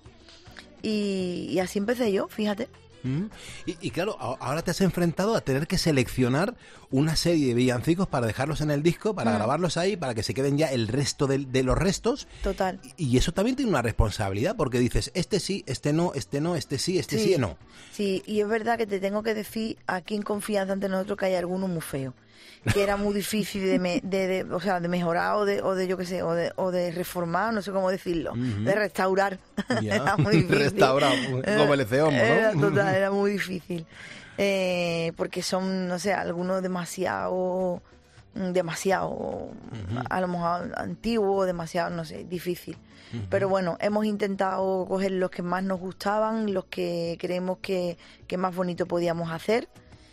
Speaker 13: Y, y así empecé yo, fíjate.
Speaker 6: Mm. Y, y claro, ahora te has enfrentado a tener que seleccionar una serie de villancicos para dejarlos en el disco, para mm. grabarlos ahí, para que se queden ya el resto de, de los restos.
Speaker 13: Total.
Speaker 6: Y, y eso también tiene una responsabilidad, porque dices, este sí, este no, este no, este sí, este sí, sí no.
Speaker 13: Sí, y es verdad que te tengo que decir aquí en confianza ante nosotros que hay algunos muy feos, que era muy difícil de, me, de, de, o sea, de mejorar o de, o de yo qué sé, o de, o de reformar, no sé cómo decirlo, uh-huh. de restaurar. Era muy difícil.
Speaker 6: Restaurar, como el Eceomo, ¿no?
Speaker 13: Era total, era muy difícil. Eh, porque son, no sé, algunos demasiado demasiado, uh-huh. a lo mejor antiguo, demasiado, no sé, difícil. Uh-huh. Pero bueno, hemos intentado coger los que más nos gustaban, los que creemos que, que más bonito podíamos hacer.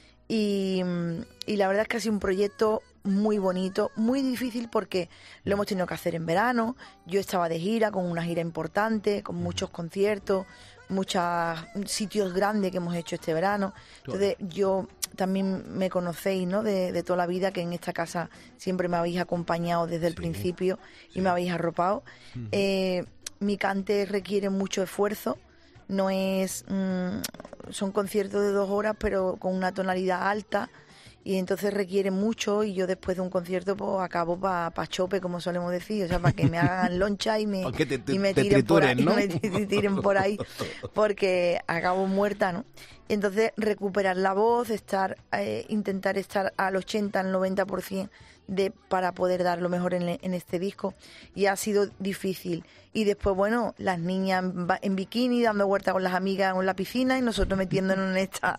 Speaker 13: Y, y la verdad es que ha sido un proyecto muy bonito, muy difícil porque lo hemos tenido que hacer en verano. Yo estaba de gira, con una gira importante, con muchos conciertos, muchos sitios grandes que hemos hecho este verano. Entonces yo también me conocéis, ¿no? De, de toda la vida, que en esta casa siempre me habéis acompañado desde el sí, principio y sí. me habéis arropado. Uh-huh. Eh, mi cante requiere mucho esfuerzo. No es, mmm, son conciertos de dos horas, pero con una tonalidad alta, y entonces requiere mucho, y yo después de un concierto pues acabo para pa chope, como solemos decir, o sea, para que me hagan loncha y me,
Speaker 6: te, te,
Speaker 13: y me
Speaker 6: te
Speaker 13: tiren
Speaker 6: trituren,
Speaker 13: por ahí,
Speaker 6: ¿no?
Speaker 13: y me tiren por ahí, porque acabo muerta, ¿no? Y entonces recuperar la voz, estar, eh, intentar estar al ochenta, al noventa por ciento de, para poder dar lo mejor en, en este disco, y ha sido difícil. Y después, bueno, las niñas en, en bikini dando vueltas con las amigas en la piscina, y nosotros metiéndonos en esta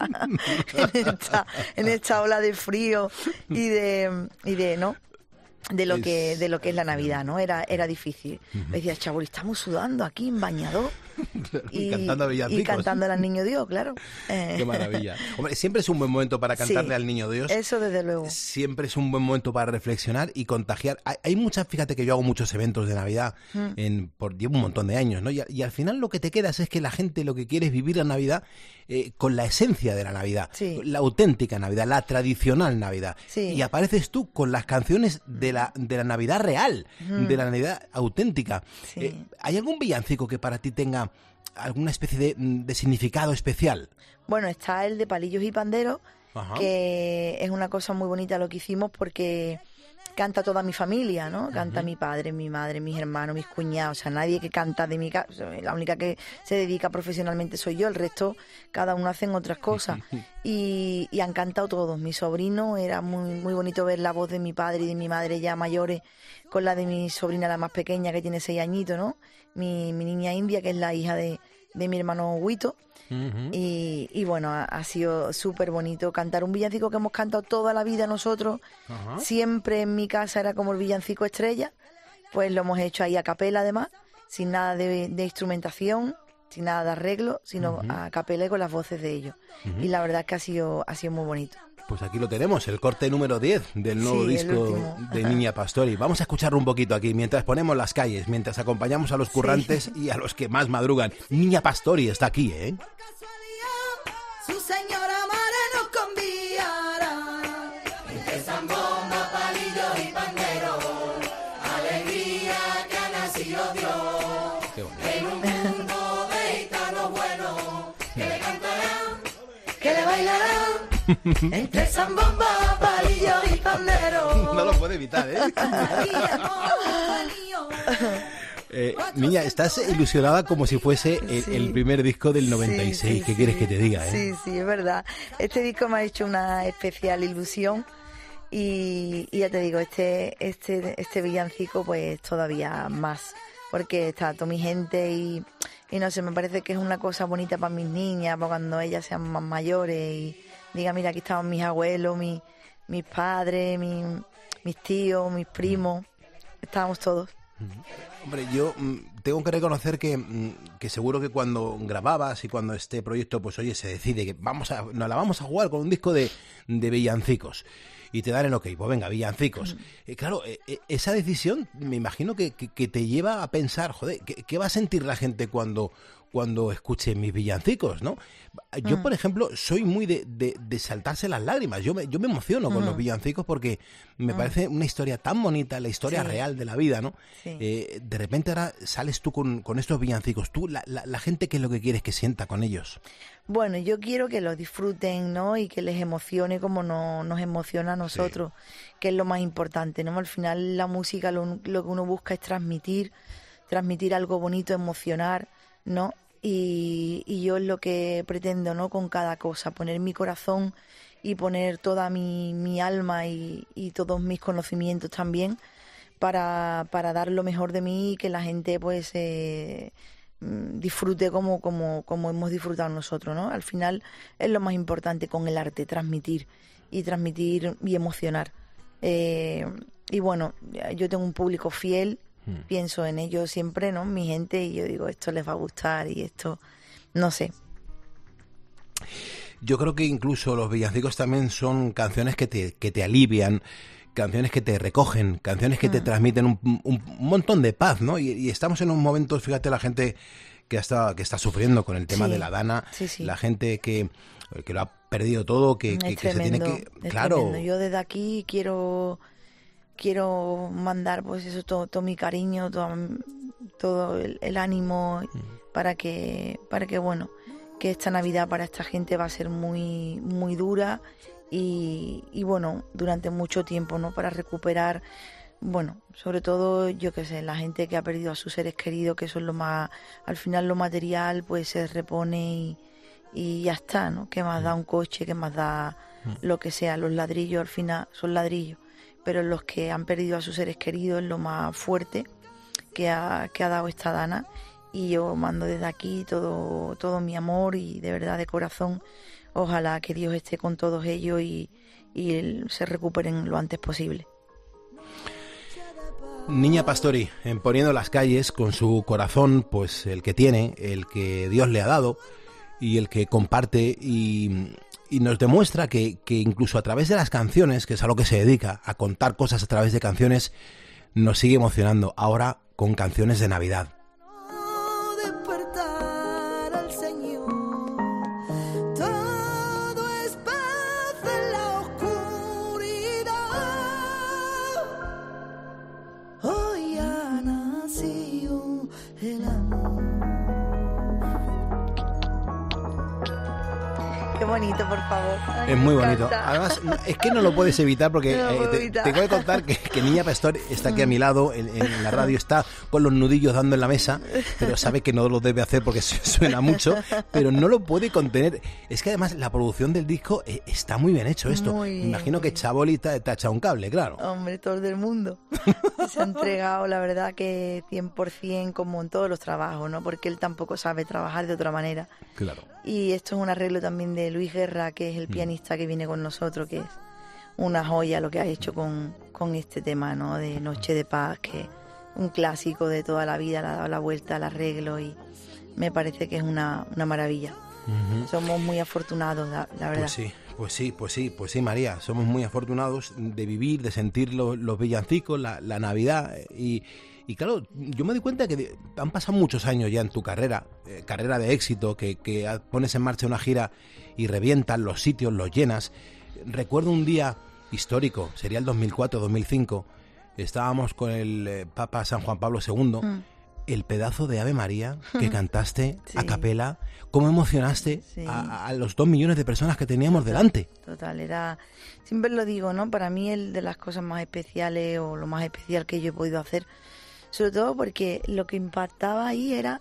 Speaker 13: en esta, en esta ola de frío y de y de no de lo que de lo que es la Navidad, ¿no? Era era difícil. Me decía, chabón, estamos sudando aquí en bañador.
Speaker 6: Y, y cantando villancicos.
Speaker 13: Y cantando al Niño Dios, claro. Eh.
Speaker 6: Qué maravilla. Hombre, siempre es un buen momento para cantarle sí, al Niño Dios.
Speaker 13: Eso desde luego.
Speaker 6: Siempre es un buen momento para reflexionar y contagiar. Hay, hay muchas, fíjate que yo hago muchos eventos de Navidad, mm. en, por llevo un montón de años, ¿no? Y, y al final lo que te quedas es que la gente lo que quiere es vivir la Navidad eh, con la esencia de la Navidad,
Speaker 13: sí.
Speaker 6: la auténtica Navidad, la tradicional Navidad.
Speaker 13: Sí.
Speaker 6: Y apareces tú con las canciones de la, de la Navidad real, mm. de la Navidad auténtica.
Speaker 13: Sí.
Speaker 6: Eh, ¿Hay algún villancico que para ti tenga alguna especie de, de significado especial?
Speaker 13: Bueno, está el de Palillos y Panderos,
Speaker 6: Ajá.
Speaker 13: que es una cosa muy bonita lo que hicimos, porque canta toda mi familia, ¿no? Canta uh-huh. mi padre, mi madre, mis hermanos, mis cuñados, o sea, nadie que canta de mi casa, la única que se dedica profesionalmente soy yo, el resto cada uno hacen otras cosas. y, y han cantado todos. Mi sobrino, era muy muy bonito ver la voz de mi padre y de mi madre ya mayores con la de mi sobrina, la más pequeña, que tiene seis añitos, ¿no? Mi, mi niña India, que es la hija de, de mi hermano Huito. Uh-huh. y, y bueno, ha, ha sido súper bonito cantar un villancico que hemos cantado toda la vida nosotros. Uh-huh. Siempre en mi casa era como el villancico estrella, pues lo hemos hecho ahí a capela además, sin nada de, de instrumentación, sin nada de arreglo, sino uh-huh. a capela y con las voces de ellos. Uh-huh. Y la verdad es que ha sido, ha sido muy bonito.
Speaker 6: Pues aquí lo tenemos, el corte número diez del nuevo
Speaker 13: sí,
Speaker 6: disco de Niña Pastori. Vamos a escucharlo un poquito aquí, mientras ponemos las calles, mientras acompañamos a los currantes sí. y a los que más madrugan. Niña Pastori está aquí, ¿eh?
Speaker 14: Su señora madre nos conviará. Entre zambomba, palillos y panderos, alegría que ha nacido Dios. En un mundo de gitanos buenos, que le cantarán, que le bailarán. Entre zambomba, palillos y panderos.
Speaker 6: No lo puede evitar, ¿eh? Eh, niña, estás ilusionada como si fuese el, sí. el primer disco del noventa y seis. Sí, sí, ¿Qué sí. quieres que te diga? ¿eh?
Speaker 13: Sí, sí, es verdad. Este disco me ha hecho una especial ilusión y, y ya te digo, este, este, este villancico pues todavía más, porque está toda mi gente y, y no sé, me parece que es una cosa bonita para mis niñas, para cuando ellas sean más mayores y diga, mira, aquí estaban mis abuelos, mis, mis padres, mis, mis tíos, mis primos, estábamos todos.
Speaker 6: Hombre, yo mm, tengo que reconocer que, mm, que seguro que cuando grababas y cuando este proyecto, pues oye, se decide que vamos a, nos la vamos a jugar con un disco de, de villancicos y te dan el ok, pues venga, villancicos. Mm. Eh, claro, eh, eh, esa decisión me imagino que, que, que te lleva a pensar, joder, ¿qué, qué va a sentir la gente cuando... cuando escuche mis villancicos, ¿no? Yo, mm. por ejemplo, soy muy de, de, de saltarse las lágrimas. Yo me, yo me emociono mm. con los villancicos porque me mm. parece una historia tan bonita, la historia sí. real de la vida, ¿no?
Speaker 13: Sí.
Speaker 6: Eh, de repente ahora sales tú con, con estos villancicos. Tú, la, la, la gente, ¿qué es lo que quieres que sienta con ellos?
Speaker 13: Bueno, yo quiero que los disfruten, ¿no? Y que les emocione como no, nos emociona a nosotros, sí. que es lo más importante, ¿no? Al final la música lo, lo que uno busca es transmitir, transmitir algo bonito, emocionar, ¿no? Y, y yo es lo que pretendo, ¿no? Con cada cosa, poner mi corazón y poner toda mi, mi alma y, y todos mis conocimientos también para, para dar lo mejor de mí y que la gente pues eh, disfrute como, como, como hemos disfrutado nosotros, ¿no? Al final es lo más importante con el arte, transmitir y transmitir y emocionar. Eh, y bueno, yo tengo un público fiel,
Speaker 6: Mm.
Speaker 13: pienso en ellos siempre, ¿no? Mi gente, y yo digo, esto les va a gustar y esto, no sé.
Speaker 6: Yo creo que incluso los villancicos también son canciones que te, que te alivian, canciones que te recogen, canciones que mm. te transmiten un, un, un montón de paz, ¿no? Y, y estamos en un momento, fíjate, la gente que está, que está sufriendo con el tema
Speaker 13: sí,
Speaker 6: de la Dana,
Speaker 13: sí, sí.
Speaker 6: la gente que, que lo ha perdido todo, que, que, que se tiene que...
Speaker 13: Es
Speaker 6: claro.
Speaker 13: Tremendo. Yo desde aquí quiero quiero mandar pues eso todo, todo mi cariño, todo, todo el, el ánimo mm. para que para que bueno, que esta Navidad para esta gente va a ser muy muy dura y, y bueno, durante mucho tiempo, ¿no? Para recuperar, bueno, sobre todo, yo qué sé, la gente que ha perdido a sus seres queridos, que eso es lo más, al final lo material pues se repone y, y ya está, ¿no? ¿Qué más da un coche? ¿Qué más da lo que sea? Los ladrillos al final son ladrillos, pero los que han perdido a sus seres queridos es lo más fuerte que ha, que ha dado esta Dana, y yo mando desde aquí todo, todo mi amor y de verdad de corazón, ojalá que Dios esté con todos ellos y, y el, se recuperen lo antes posible.
Speaker 6: Niña Pastori, en Poniendo las Calles, con su corazón, pues el que tiene, el que Dios le ha dado y el que comparte, y, y nos demuestra que, que incluso a través de las canciones, que es a lo que se dedica, a contar cosas a través de canciones, nos sigue emocionando, ahora con canciones de Navidad.
Speaker 13: Qué bonito, por favor. Ay,
Speaker 6: es muy
Speaker 13: me
Speaker 6: bonito.
Speaker 13: encanta.
Speaker 6: Además, es que no lo puedes evitar porque
Speaker 13: no
Speaker 6: eh, te,
Speaker 13: evitar.
Speaker 6: te voy a contar que, que Niña Pastori está aquí a mi lado en, en la radio, está con los nudillos dando en la mesa, pero sabe que no lo debe hacer porque suena mucho, pero no lo puede contener. Es que además la producción del disco eh, está muy bien hecho esto.
Speaker 13: Muy bien,
Speaker 6: Imagino que Chaboli te, te ha echado un cable, claro.
Speaker 13: Hombre, todo del mundo. Se ha entregado, la verdad, que cien por ciento como en todos los trabajos, ¿no? Porque él tampoco sabe trabajar de otra manera.
Speaker 6: Claro.
Speaker 13: Y esto es un arreglo también de Luis Guerra, que es el pianista que viene con nosotros, que es una joya lo que ha hecho con, con este tema, ¿no? De Noche de Paz, que es un clásico de toda la vida, le ha dado la vuelta al arreglo y me parece que es una, una maravilla. Uh-huh. Somos muy afortunados, la, la verdad.
Speaker 6: Pues sí, pues sí, pues sí, pues sí, María, somos muy afortunados de vivir, de sentir los, los villancicos, la, la Navidad y... Y claro, yo me doy cuenta que han pasado muchos años ya en tu carrera, eh, carrera de éxito, que, que pones en marcha una gira y revientan los sitios, los llenas. Recuerdo un día histórico, sería el dos mil cuatro, dos mil cinco, estábamos con el eh, Papa San Juan Pablo segundo, mm. el pedazo de Ave María que cantaste sí. a capela, cómo emocionaste sí. a, a los dos millones de personas que teníamos
Speaker 13: total,
Speaker 6: delante.
Speaker 13: Total, era, siempre lo digo, ¿no? Para mí el de las cosas más especiales o lo más especial que yo he podido hacer, sobre todo porque lo que impactaba ahí era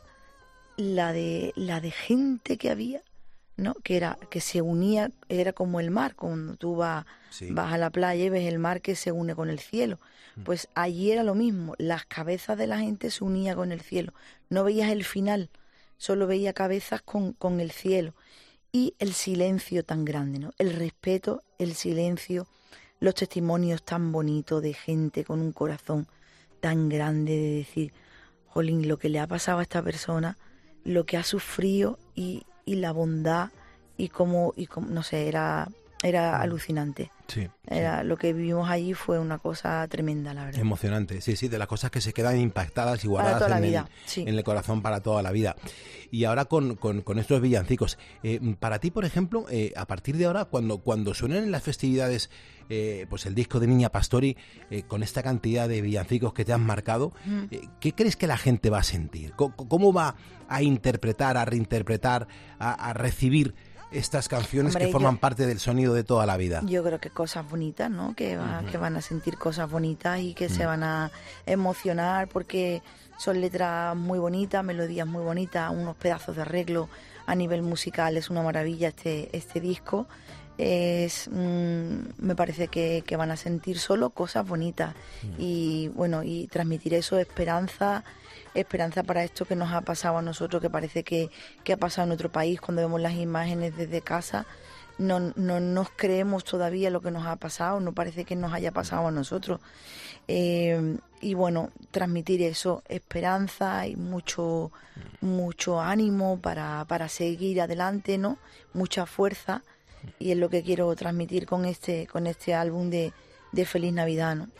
Speaker 13: la de la de gente que había, ¿no? Que era que se unía, era como el mar, cuando tú vas, sí. vas a la playa y ves el mar que se une con el cielo. Pues allí era lo mismo, las cabezas de la gente se unían con el cielo. No veías el final, solo veías cabezas con, con el cielo. Y el silencio tan grande, ¿no? El respeto, el silencio, los testimonios tan bonitos de gente con un corazón tan grande de decir, jolín, lo que le ha pasado a esta persona, lo que ha sufrido y, y la bondad y cómo, y cómo, no sé, era, era alucinante.
Speaker 6: Sí,
Speaker 13: era,
Speaker 6: sí.
Speaker 13: Lo que vivimos allí fue una cosa tremenda, la verdad.
Speaker 6: Emocionante, sí, sí, de las cosas que se quedan impactadas y guardadas en,
Speaker 13: vida,
Speaker 6: el,
Speaker 13: sí.
Speaker 6: en el corazón para toda la vida. Y ahora con, con, con estos villancicos, eh, para ti, por ejemplo, eh, a partir de ahora, cuando, cuando suenen en las festividades eh, pues el disco de Niña Pastori, eh, con esta cantidad de villancicos que te han marcado, mm. eh, ¿qué crees que la gente va a sentir? ¿Cómo, cómo va a interpretar, a reinterpretar, a, a recibir estas canciones Hombre, que forman yo, parte del sonido de toda la vida?
Speaker 13: Yo creo que cosas bonitas, ¿no? Que, va, uh-huh. que van a sentir cosas bonitas y que uh-huh. se van a emocionar porque son letras muy bonitas, melodías muy bonitas, unos pedazos de arreglo a nivel musical. Es una maravilla este, este disco. Es, mmm, me parece que, que van a sentir solo cosas bonitas uh-huh. y bueno, y transmitir eso, esperanza, esperanza para esto que nos ha pasado a nosotros, que parece que, que ha pasado en otro país. Cuando vemos las imágenes desde casa no, no nos creemos todavía lo que nos ha pasado, no parece que nos haya pasado a nosotros. Eh, y bueno, transmitir eso, esperanza y mucho, mucho ánimo para, para seguir adelante, ¿no? Mucha fuerza, y es lo que quiero transmitir con este, con este álbum de, de Feliz Navidad, ¿no?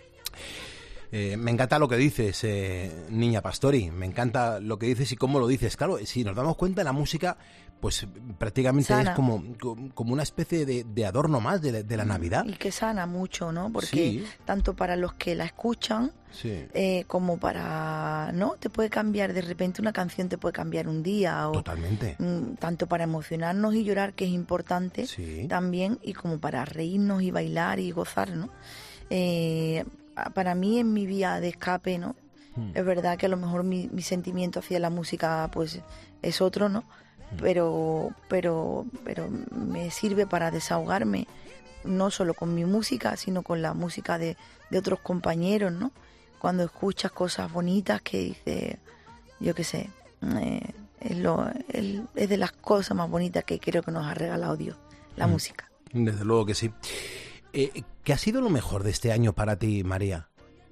Speaker 6: Eh, me encanta lo que dices, eh, Niña Pastori, me encanta lo que dices y cómo lo dices. Claro, si nos damos cuenta, la música pues prácticamente sana. Es como, como una especie de, de adorno más de la, de la Navidad.
Speaker 13: Y que sana mucho, ¿no? Porque
Speaker 6: sí.
Speaker 13: tanto para los que la escuchan,
Speaker 6: sí.
Speaker 13: eh, como para, ¿no? Te puede cambiar, de repente una canción te puede cambiar un día. O,
Speaker 6: Totalmente.
Speaker 13: Mm, tanto para emocionarnos y llorar, que es importante,
Speaker 6: sí.
Speaker 13: también, y como para reírnos y bailar y gozar, ¿no? Eh... Para mí es mi vía de escape, ¿no? Hmm. Es verdad que a lo mejor mi, mi sentimiento hacia la música pues es otro, ¿no? Hmm. Pero, pero, pero me sirve para desahogarme, no solo con mi música, sino con la música de, de otros compañeros, ¿no? Cuando escuchas cosas bonitas que dices, yo qué sé, eh, es, lo, es, es de las cosas más bonitas que creo que nos ha regalado Dios, la hmm. música.
Speaker 6: Desde luego que sí. Eh, ¿Qué ha sido lo mejor de este año para ti, María?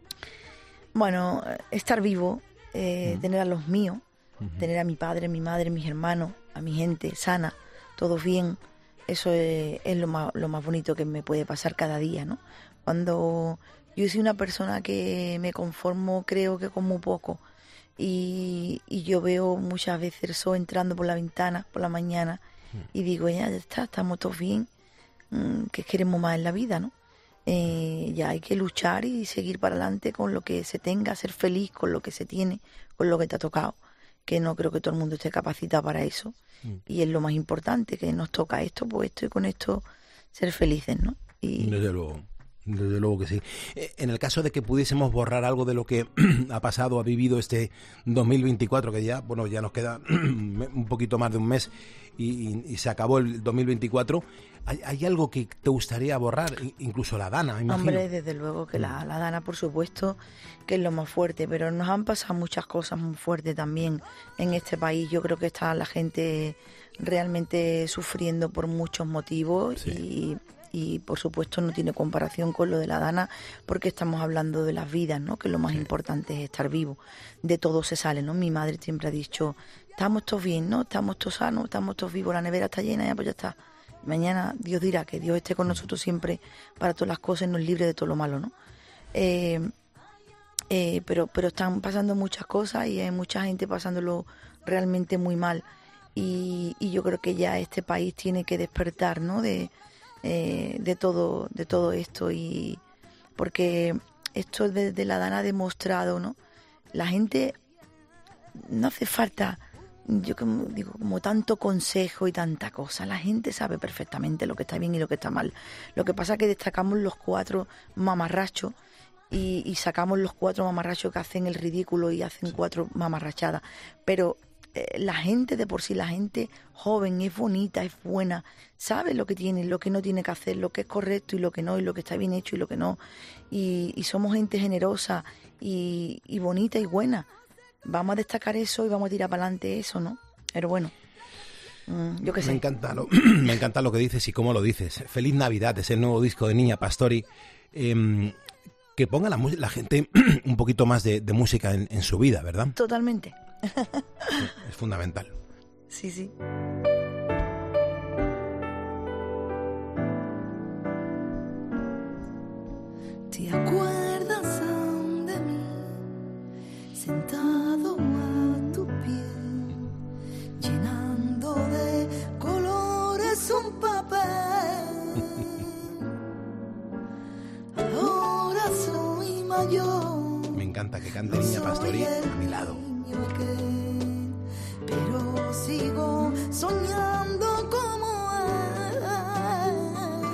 Speaker 13: Bueno, estar vivo, eh,
Speaker 6: uh-huh.
Speaker 13: tener a los míos,
Speaker 6: uh-huh.
Speaker 13: tener a mi padre, mi madre, mis hermanos, a mi gente sana, todos bien. Eso es, es lo más, lo más bonito que me puede pasar cada día, ¿no? Cuando yo soy una persona que me conformo, creo que con muy poco, y, y yo veo muchas veces el sol entrando por la ventana por la mañana uh-huh. y digo, ya, ya está, estamos todos bien. Que queremos más en la vida, ¿no? Eh, ya hay que luchar y seguir para adelante con lo que se tenga, ser feliz con lo que se tiene, con lo que te ha tocado, que no creo que todo el mundo esté capacitado para eso, mm. y es lo más importante, que nos toca esto, pues esto y con esto ser felices, ¿no? Y...
Speaker 6: Desde luego. Desde luego que sí. En el caso de que pudiésemos borrar algo de lo que ha pasado, ha vivido este dos mil veinticuatro, que ya, bueno, ya nos queda un poquito más de un mes y, y, y se acabó el dos mil veinticuatro, ¿hay, hay algo que te gustaría borrar? Incluso la Dana, me imagino.
Speaker 13: Hombre, desde luego que la, la Dana, por supuesto, que es lo más fuerte, pero nos han pasado muchas cosas muy fuertes también en este país. Yo creo que está la gente realmente sufriendo por muchos motivos, sí. y... y por supuesto no tiene comparación con lo de la Dana, porque estamos hablando de las vidas, ¿no? Que lo más sí. importante es estar vivo. De todo se sale, ¿no? Mi madre siempre ha dicho, estamos todos bien, ¿no? Estamos todos sanos, estamos todos vivos, la nevera está llena, ya pues ya está. Mañana Dios dirá, que Dios esté con nosotros siempre para todas las cosas y nos libre de todo lo malo, ¿no? Eh, eh, pero, pero están pasando muchas cosas y hay mucha gente pasándolo realmente muy mal. Y, y yo creo que ya este país tiene que despertar, ¿no? De... Eh, de todo de todo esto, y porque esto desde la Dana ha demostrado, ¿no? La gente no hace falta, yo como digo, como tanto consejo y tanta cosa. La gente sabe perfectamente lo que está bien y lo que está mal. Lo que pasa es que destacamos los cuatro mamarrachos y, y sacamos los cuatro mamarrachos que hacen el ridículo y hacen cuatro mamarrachadas, pero la gente de por sí, la gente joven es bonita, es buena, sabe lo que tiene, lo que no tiene que hacer, lo que es correcto y lo que no, y lo que está bien hecho y lo que no, y, y somos gente generosa y, y bonita y buena. Vamos a destacar eso y vamos a tirar para adelante eso, ¿no? Pero bueno, mmm, yo qué sé.
Speaker 6: Me encanta, lo, me encanta lo que dices y cómo lo dices. Feliz Navidad, es el nuevo disco de Niña Pastori. Eh, que ponga la, la gente un poquito más de, de música en, en su vida, ¿verdad?
Speaker 13: Totalmente.
Speaker 6: Es fundamental.
Speaker 13: Sí, sí.
Speaker 14: ¿Te acuerdas de mí, sentado a tu pie, llenando de colores un papel? Ahora soy mayor.
Speaker 6: Me encanta que cante Niña Pastori a mi lado.
Speaker 14: Pero sigo soñando como él,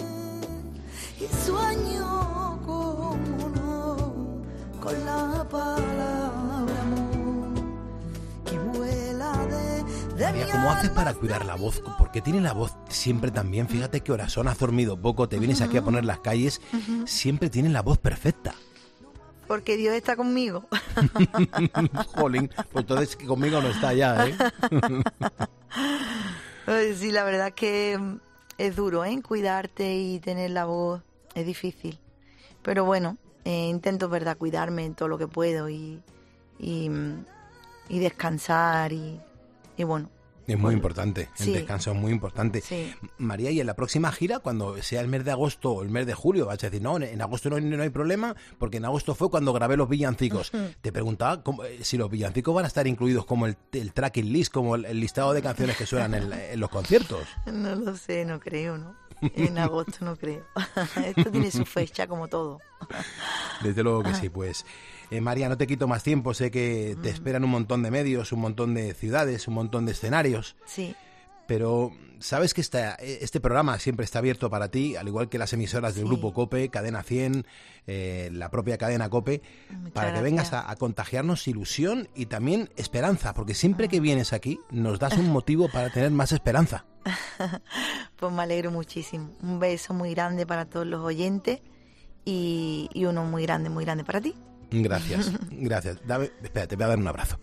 Speaker 14: y sueño como no con la palabra amor que vuela de, de
Speaker 6: María, ¿cómo haces para cuidar la voz? Porque tiene la voz siempre tan bien. Fíjate qué horas son, has dormido poco, te vienes uh-huh. aquí a poner las calles, uh-huh. siempre tiene la voz perfecta.
Speaker 13: Porque Dios está conmigo.
Speaker 6: Jolín, pues entonces conmigo no está ya, ¿eh?
Speaker 13: Sí, la verdad es que es duro, ¿eh? Cuidarte y tener la voz es difícil. Pero bueno, eh, intento, verdad, cuidarme en todo lo que puedo y, y, y descansar y, y bueno.
Speaker 6: Es muy importante, el
Speaker 13: sí.
Speaker 6: descanso es muy importante.
Speaker 13: Sí.
Speaker 6: María, y en la próxima gira, cuando sea el mes de agosto o el mes de julio, vas a decir, no, en agosto no, no hay problema, porque en agosto fue cuando grabé los villancicos. Uh-huh. Te preguntaba cómo, si los villancicos van a estar incluidos como el, el tracking list, como el, el listado de canciones que suenan en, en los conciertos.
Speaker 13: No lo sé, no creo, ¿no? En agosto no creo. Esto tiene su fecha como todo.
Speaker 6: Desde luego que sí, pues. Eh, María, no te quito más tiempo, sé que te esperan un montón de medios, un montón de ciudades, un montón de escenarios.
Speaker 13: Sí.
Speaker 6: Pero sabes que esta, este programa siempre está abierto para ti, al igual que las emisoras del sí. Grupo COPE, Cadena cien, eh, la propia cadena COPE,
Speaker 13: Muchas
Speaker 6: para
Speaker 13: gracias.
Speaker 6: que vengas a, a contagiarnos ilusión y también esperanza, porque siempre que vienes aquí nos das un motivo para tener más esperanza.
Speaker 13: Pues me alegro muchísimo. Un beso muy grande para todos los oyentes y, y uno muy grande, muy grande para ti.
Speaker 6: Gracias, gracias. Dame, espera, te voy a dar un abrazo.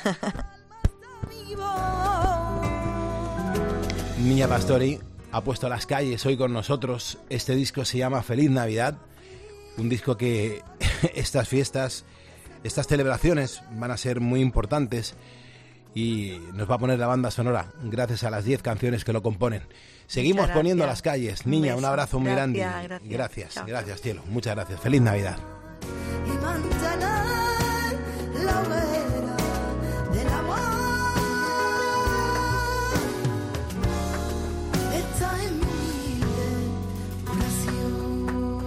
Speaker 6: Niña Pastori ha puesto a las calles hoy con nosotros. Este disco se llama Feliz Navidad, un disco que estas fiestas, estas celebraciones van a ser muy importantes y nos va a poner la banda sonora gracias a las diez canciones que lo componen. Seguimos poniendo a las calles. Niña, un, un abrazo muy gracias, grande.
Speaker 13: Gracias,
Speaker 6: gracias,
Speaker 13: Chao.
Speaker 6: gracias, cielo. Muchas gracias. Feliz Navidad.
Speaker 14: Y mantener la hoguera del amor. Está en mi oración.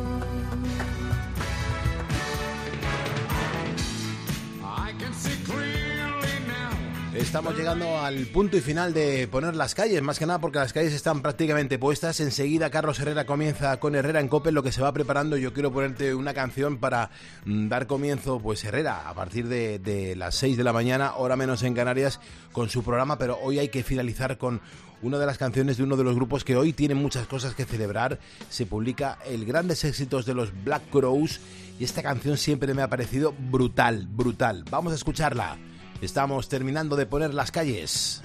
Speaker 6: Estamos llegando al punto y final de poner las calles, más que nada porque las calles están prácticamente puestas. Enseguida Carlos Herrera comienza con Herrera en COPE, lo que se va preparando. Yo quiero ponerte una canción para mm, dar comienzo, pues Herrera, a partir de, de las seis de la mañana, hora menos en Canarias, con su programa, pero hoy hay que finalizar con una de las canciones de uno de los grupos que hoy tienen muchas cosas que celebrar. Se publica el Grandes Éxitos de los Black Crowes y esta canción siempre me ha parecido brutal, brutal. Vamos a escucharla. Estamos terminando de poner las calles.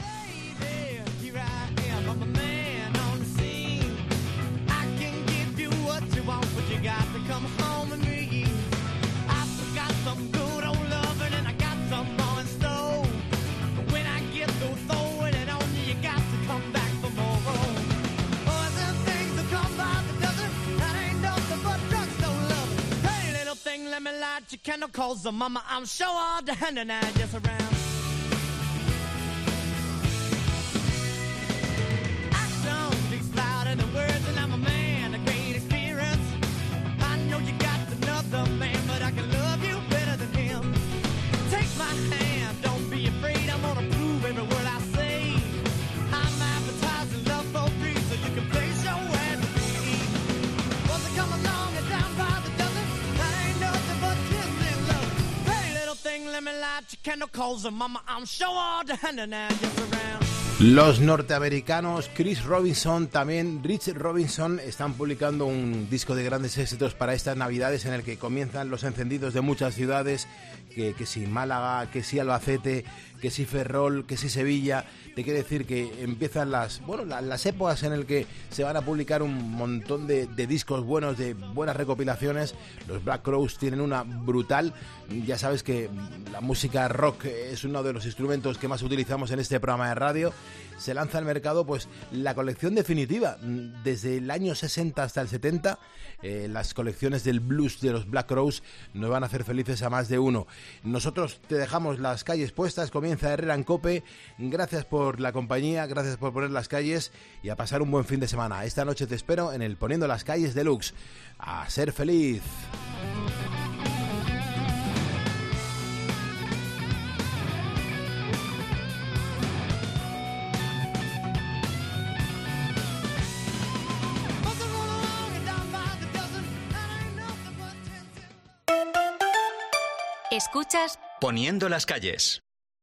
Speaker 15: Candle calls the mama, I'm sure all the hand and I just around. Action speaks louder than words, and I'm a man of great experience. I know you got another man, but I can love you better than him. Take my hand, don't be afraid, I'm gonna prove every word I say. I'm advertising love for free, so you can place your ad to me. Once I come along and down by the dozen, that ain't nothing but thing, let me light your candle, calls the mama, I'm sure all the hand and I just around.
Speaker 6: Los norteamericanos Chris Robinson, también Rich Robinson, están publicando un disco de grandes éxitos para estas navidades en el que comienzan los encendidos de muchas ciudades, que, que si Málaga, que si Albacete, que si Ferrol, que si Sevilla. Te quiere decir que empiezan las bueno la, las épocas en el que se van a publicar un montón de, de discos buenos, de buenas recopilaciones. Los Black Crowes tienen una brutal. Ya sabes que la música rock es uno de los instrumentos que más utilizamos en este programa de radio. Se lanza al mercado pues la colección definitiva desde el año sesenta hasta el setenta. Eh, las colecciones del blues de los Black Crowes nos van a hacer felices a más de uno. Nosotros te dejamos las calles puestas. Comienza Herrera en COPE. Gracias por la compañía, gracias por poner las calles y a pasar un buen fin de semana. Esta noche te espero en el Poniendo las Calles Deluxe. A ser feliz.
Speaker 3: Escuchas
Speaker 2: Poniendo las calles.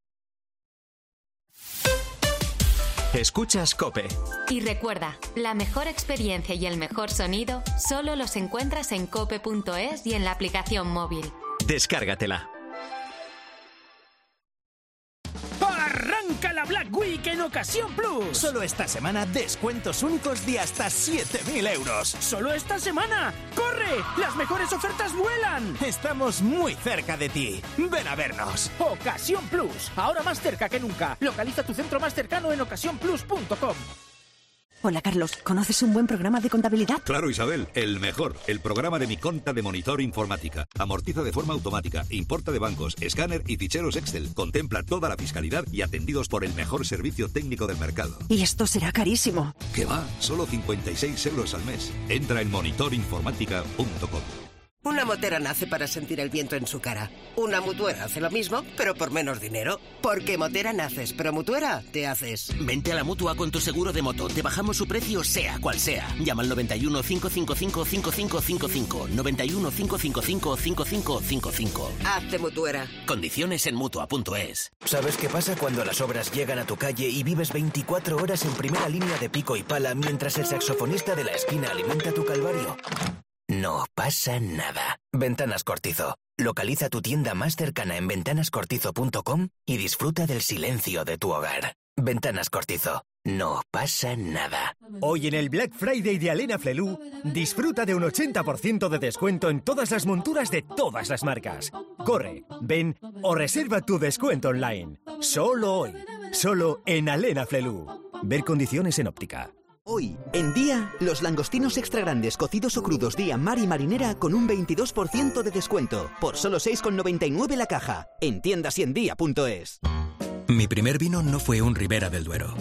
Speaker 2: Escuchas COPE.
Speaker 3: Y recuerda, la mejor experiencia y el mejor sonido solo los encuentras en cope punto es y en la aplicación móvil.
Speaker 2: Descárgatela.
Speaker 16: ¡Arranca la la Black Week en Ocasión Plus.
Speaker 17: Solo esta semana descuentos únicos de hasta siete mil euros.
Speaker 16: ¡Solo esta semana! ¡Corre! ¡Las mejores ofertas vuelan!
Speaker 17: Estamos muy cerca de ti. Ven a vernos.
Speaker 16: Ocasión Plus. Ahora más cerca que nunca. Localiza tu centro más cercano en ocasión plus punto com.
Speaker 18: Hola, Carlos. ¿Conoces un buen programa de contabilidad?
Speaker 19: Claro, Isabel. El mejor. El programa de Mi Conta de Monitor Informática. Amortiza de forma automática, importa de bancos, escáner y ficheros Excel. Contempla toda la fiscalidad y atendidos por el mejor servicio técnico del mercado.
Speaker 18: Y esto será carísimo.
Speaker 19: ¿Qué va? Solo cincuenta y seis euros al mes. Entra en monitor informática punto com.
Speaker 20: Una motera nace para sentir el viento en su cara. Una mutuera hace lo mismo, pero por menos dinero. Porque motera naces, pero mutuera te haces.
Speaker 21: Vente a la Mutua con tu seguro de moto. Te bajamos su precio sea cual sea. Llama al noventa y uno, cinco cinco cinco, cinco cinco cinco cinco. noventa y uno, cinco cinco cinco, cinco cinco cinco cinco.
Speaker 20: Hazte mutuera.
Speaker 21: Condiciones en mutua punto es.
Speaker 22: ¿Sabes qué pasa cuando las obras llegan a tu calle y vives veinticuatro horas en primera línea de pico y pala mientras el saxofonista de la esquina alimenta tu calvario? No pasa nada. Ventanas Cortizo. Localiza tu tienda más cercana en ventanas cortizo punto com y disfruta del silencio de tu hogar. Ventanas Cortizo. No pasa nada.
Speaker 23: Hoy en el Black Friday de Alena Flelu, disfruta de un ochenta por ciento de descuento en todas las monturas de todas las marcas. Corre, ven o reserva tu descuento online. Solo hoy. Solo en Alena Flelu. Ver condiciones en óptica.
Speaker 24: Hoy, en Día, los langostinos extra grandes cocidos o crudos Día Mar y Marinera con un veintidós por ciento de descuento, por solo seis con noventa y nueve la caja, en tiendas y en día punto es.
Speaker 25: Mi primer vino no fue un Ribera del Duero.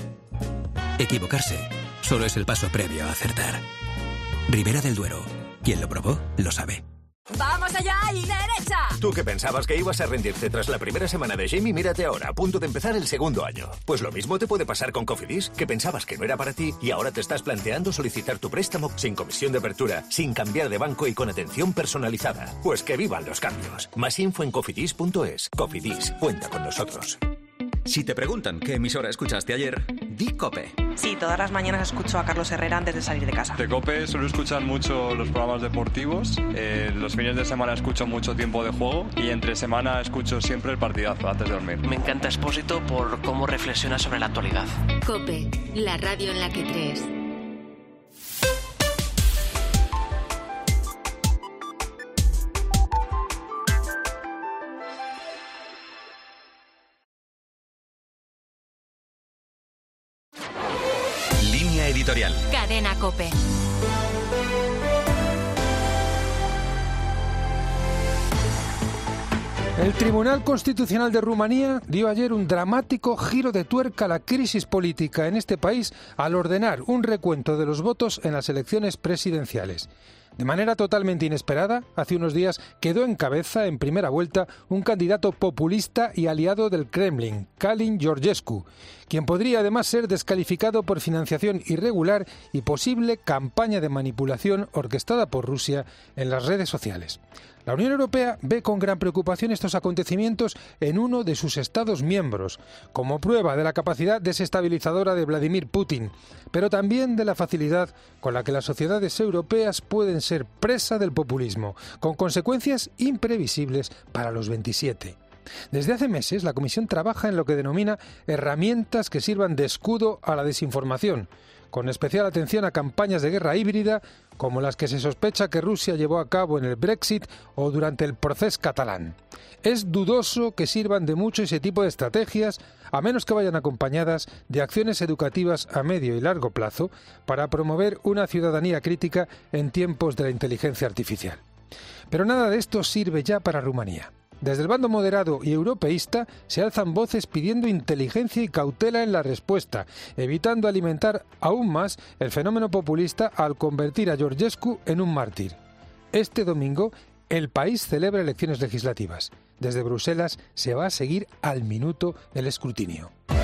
Speaker 25: Equivocarse solo es el paso previo a acertar. Ribera del Duero, quien lo probó, lo sabe.
Speaker 26: ¡Vamos allá y derecha!
Speaker 27: Tú que pensabas que ibas a rendirte tras la primera semana de Jamie, mírate ahora, a punto de empezar el segundo año. Pues lo mismo te puede pasar con Cofidis, que pensabas que no era para ti y ahora te estás planteando solicitar tu préstamo sin comisión de apertura, sin cambiar de banco y con atención personalizada. Pues que vivan los cambios. Más info en cofidis punto es. Cofidis, cuenta con nosotros.
Speaker 2: Si te preguntan qué emisora escuchaste ayer, di COPE.
Speaker 28: Sí, todas las mañanas escucho a Carlos Herrera antes de salir de casa.
Speaker 29: De COPE suelo escuchar mucho los programas deportivos, eh, los fines de semana escucho mucho Tiempo de Juego y entre semana escucho siempre el partidazo antes de dormir.
Speaker 10: Me encanta Expósito por cómo reflexiona sobre la actualidad.
Speaker 3: COPE, la radio en la que crees.
Speaker 2: Editorial.
Speaker 3: Cadena COPE.
Speaker 30: El Tribunal Constitucional de Rumanía dio ayer un dramático giro de tuerca a la crisis política en este país al ordenar un recuento de los votos en las elecciones presidenciales. De manera totalmente inesperada, hace unos días quedó en cabeza en primera vuelta un candidato populista y aliado del Kremlin, Călin Georgescu, quien podría además ser descalificado por financiación irregular y posible campaña de manipulación orquestada por Rusia en las redes sociales. La Unión Europea ve con gran preocupación estos acontecimientos en uno de sus Estados miembros, como prueba de la capacidad desestabilizadora de Vladimir Putin, pero también de la facilidad con la que las sociedades europeas pueden ser presa del populismo, con consecuencias imprevisibles para los veintisiete. Desde hace meses, la Comisión trabaja en lo que denomina herramientas que sirvan de escudo a la desinformación, con especial atención a campañas de guerra híbrida como las que se sospecha que Rusia llevó a cabo en el Brexit o durante el procés catalán. Es dudoso que sirvan de mucho ese tipo de estrategias, a menos que vayan acompañadas de acciones educativas a medio y largo plazo para promover una ciudadanía crítica en tiempos de la inteligencia artificial. Pero nada de esto sirve ya para Rumanía. Desde el bando moderado y europeísta se alzan voces pidiendo inteligencia y cautela en la respuesta, evitando alimentar aún más el fenómeno populista al convertir a Georgescu en un mártir. Este domingo, el país celebra elecciones legislativas. Desde Bruselas se va a seguir al minuto el escrutinio.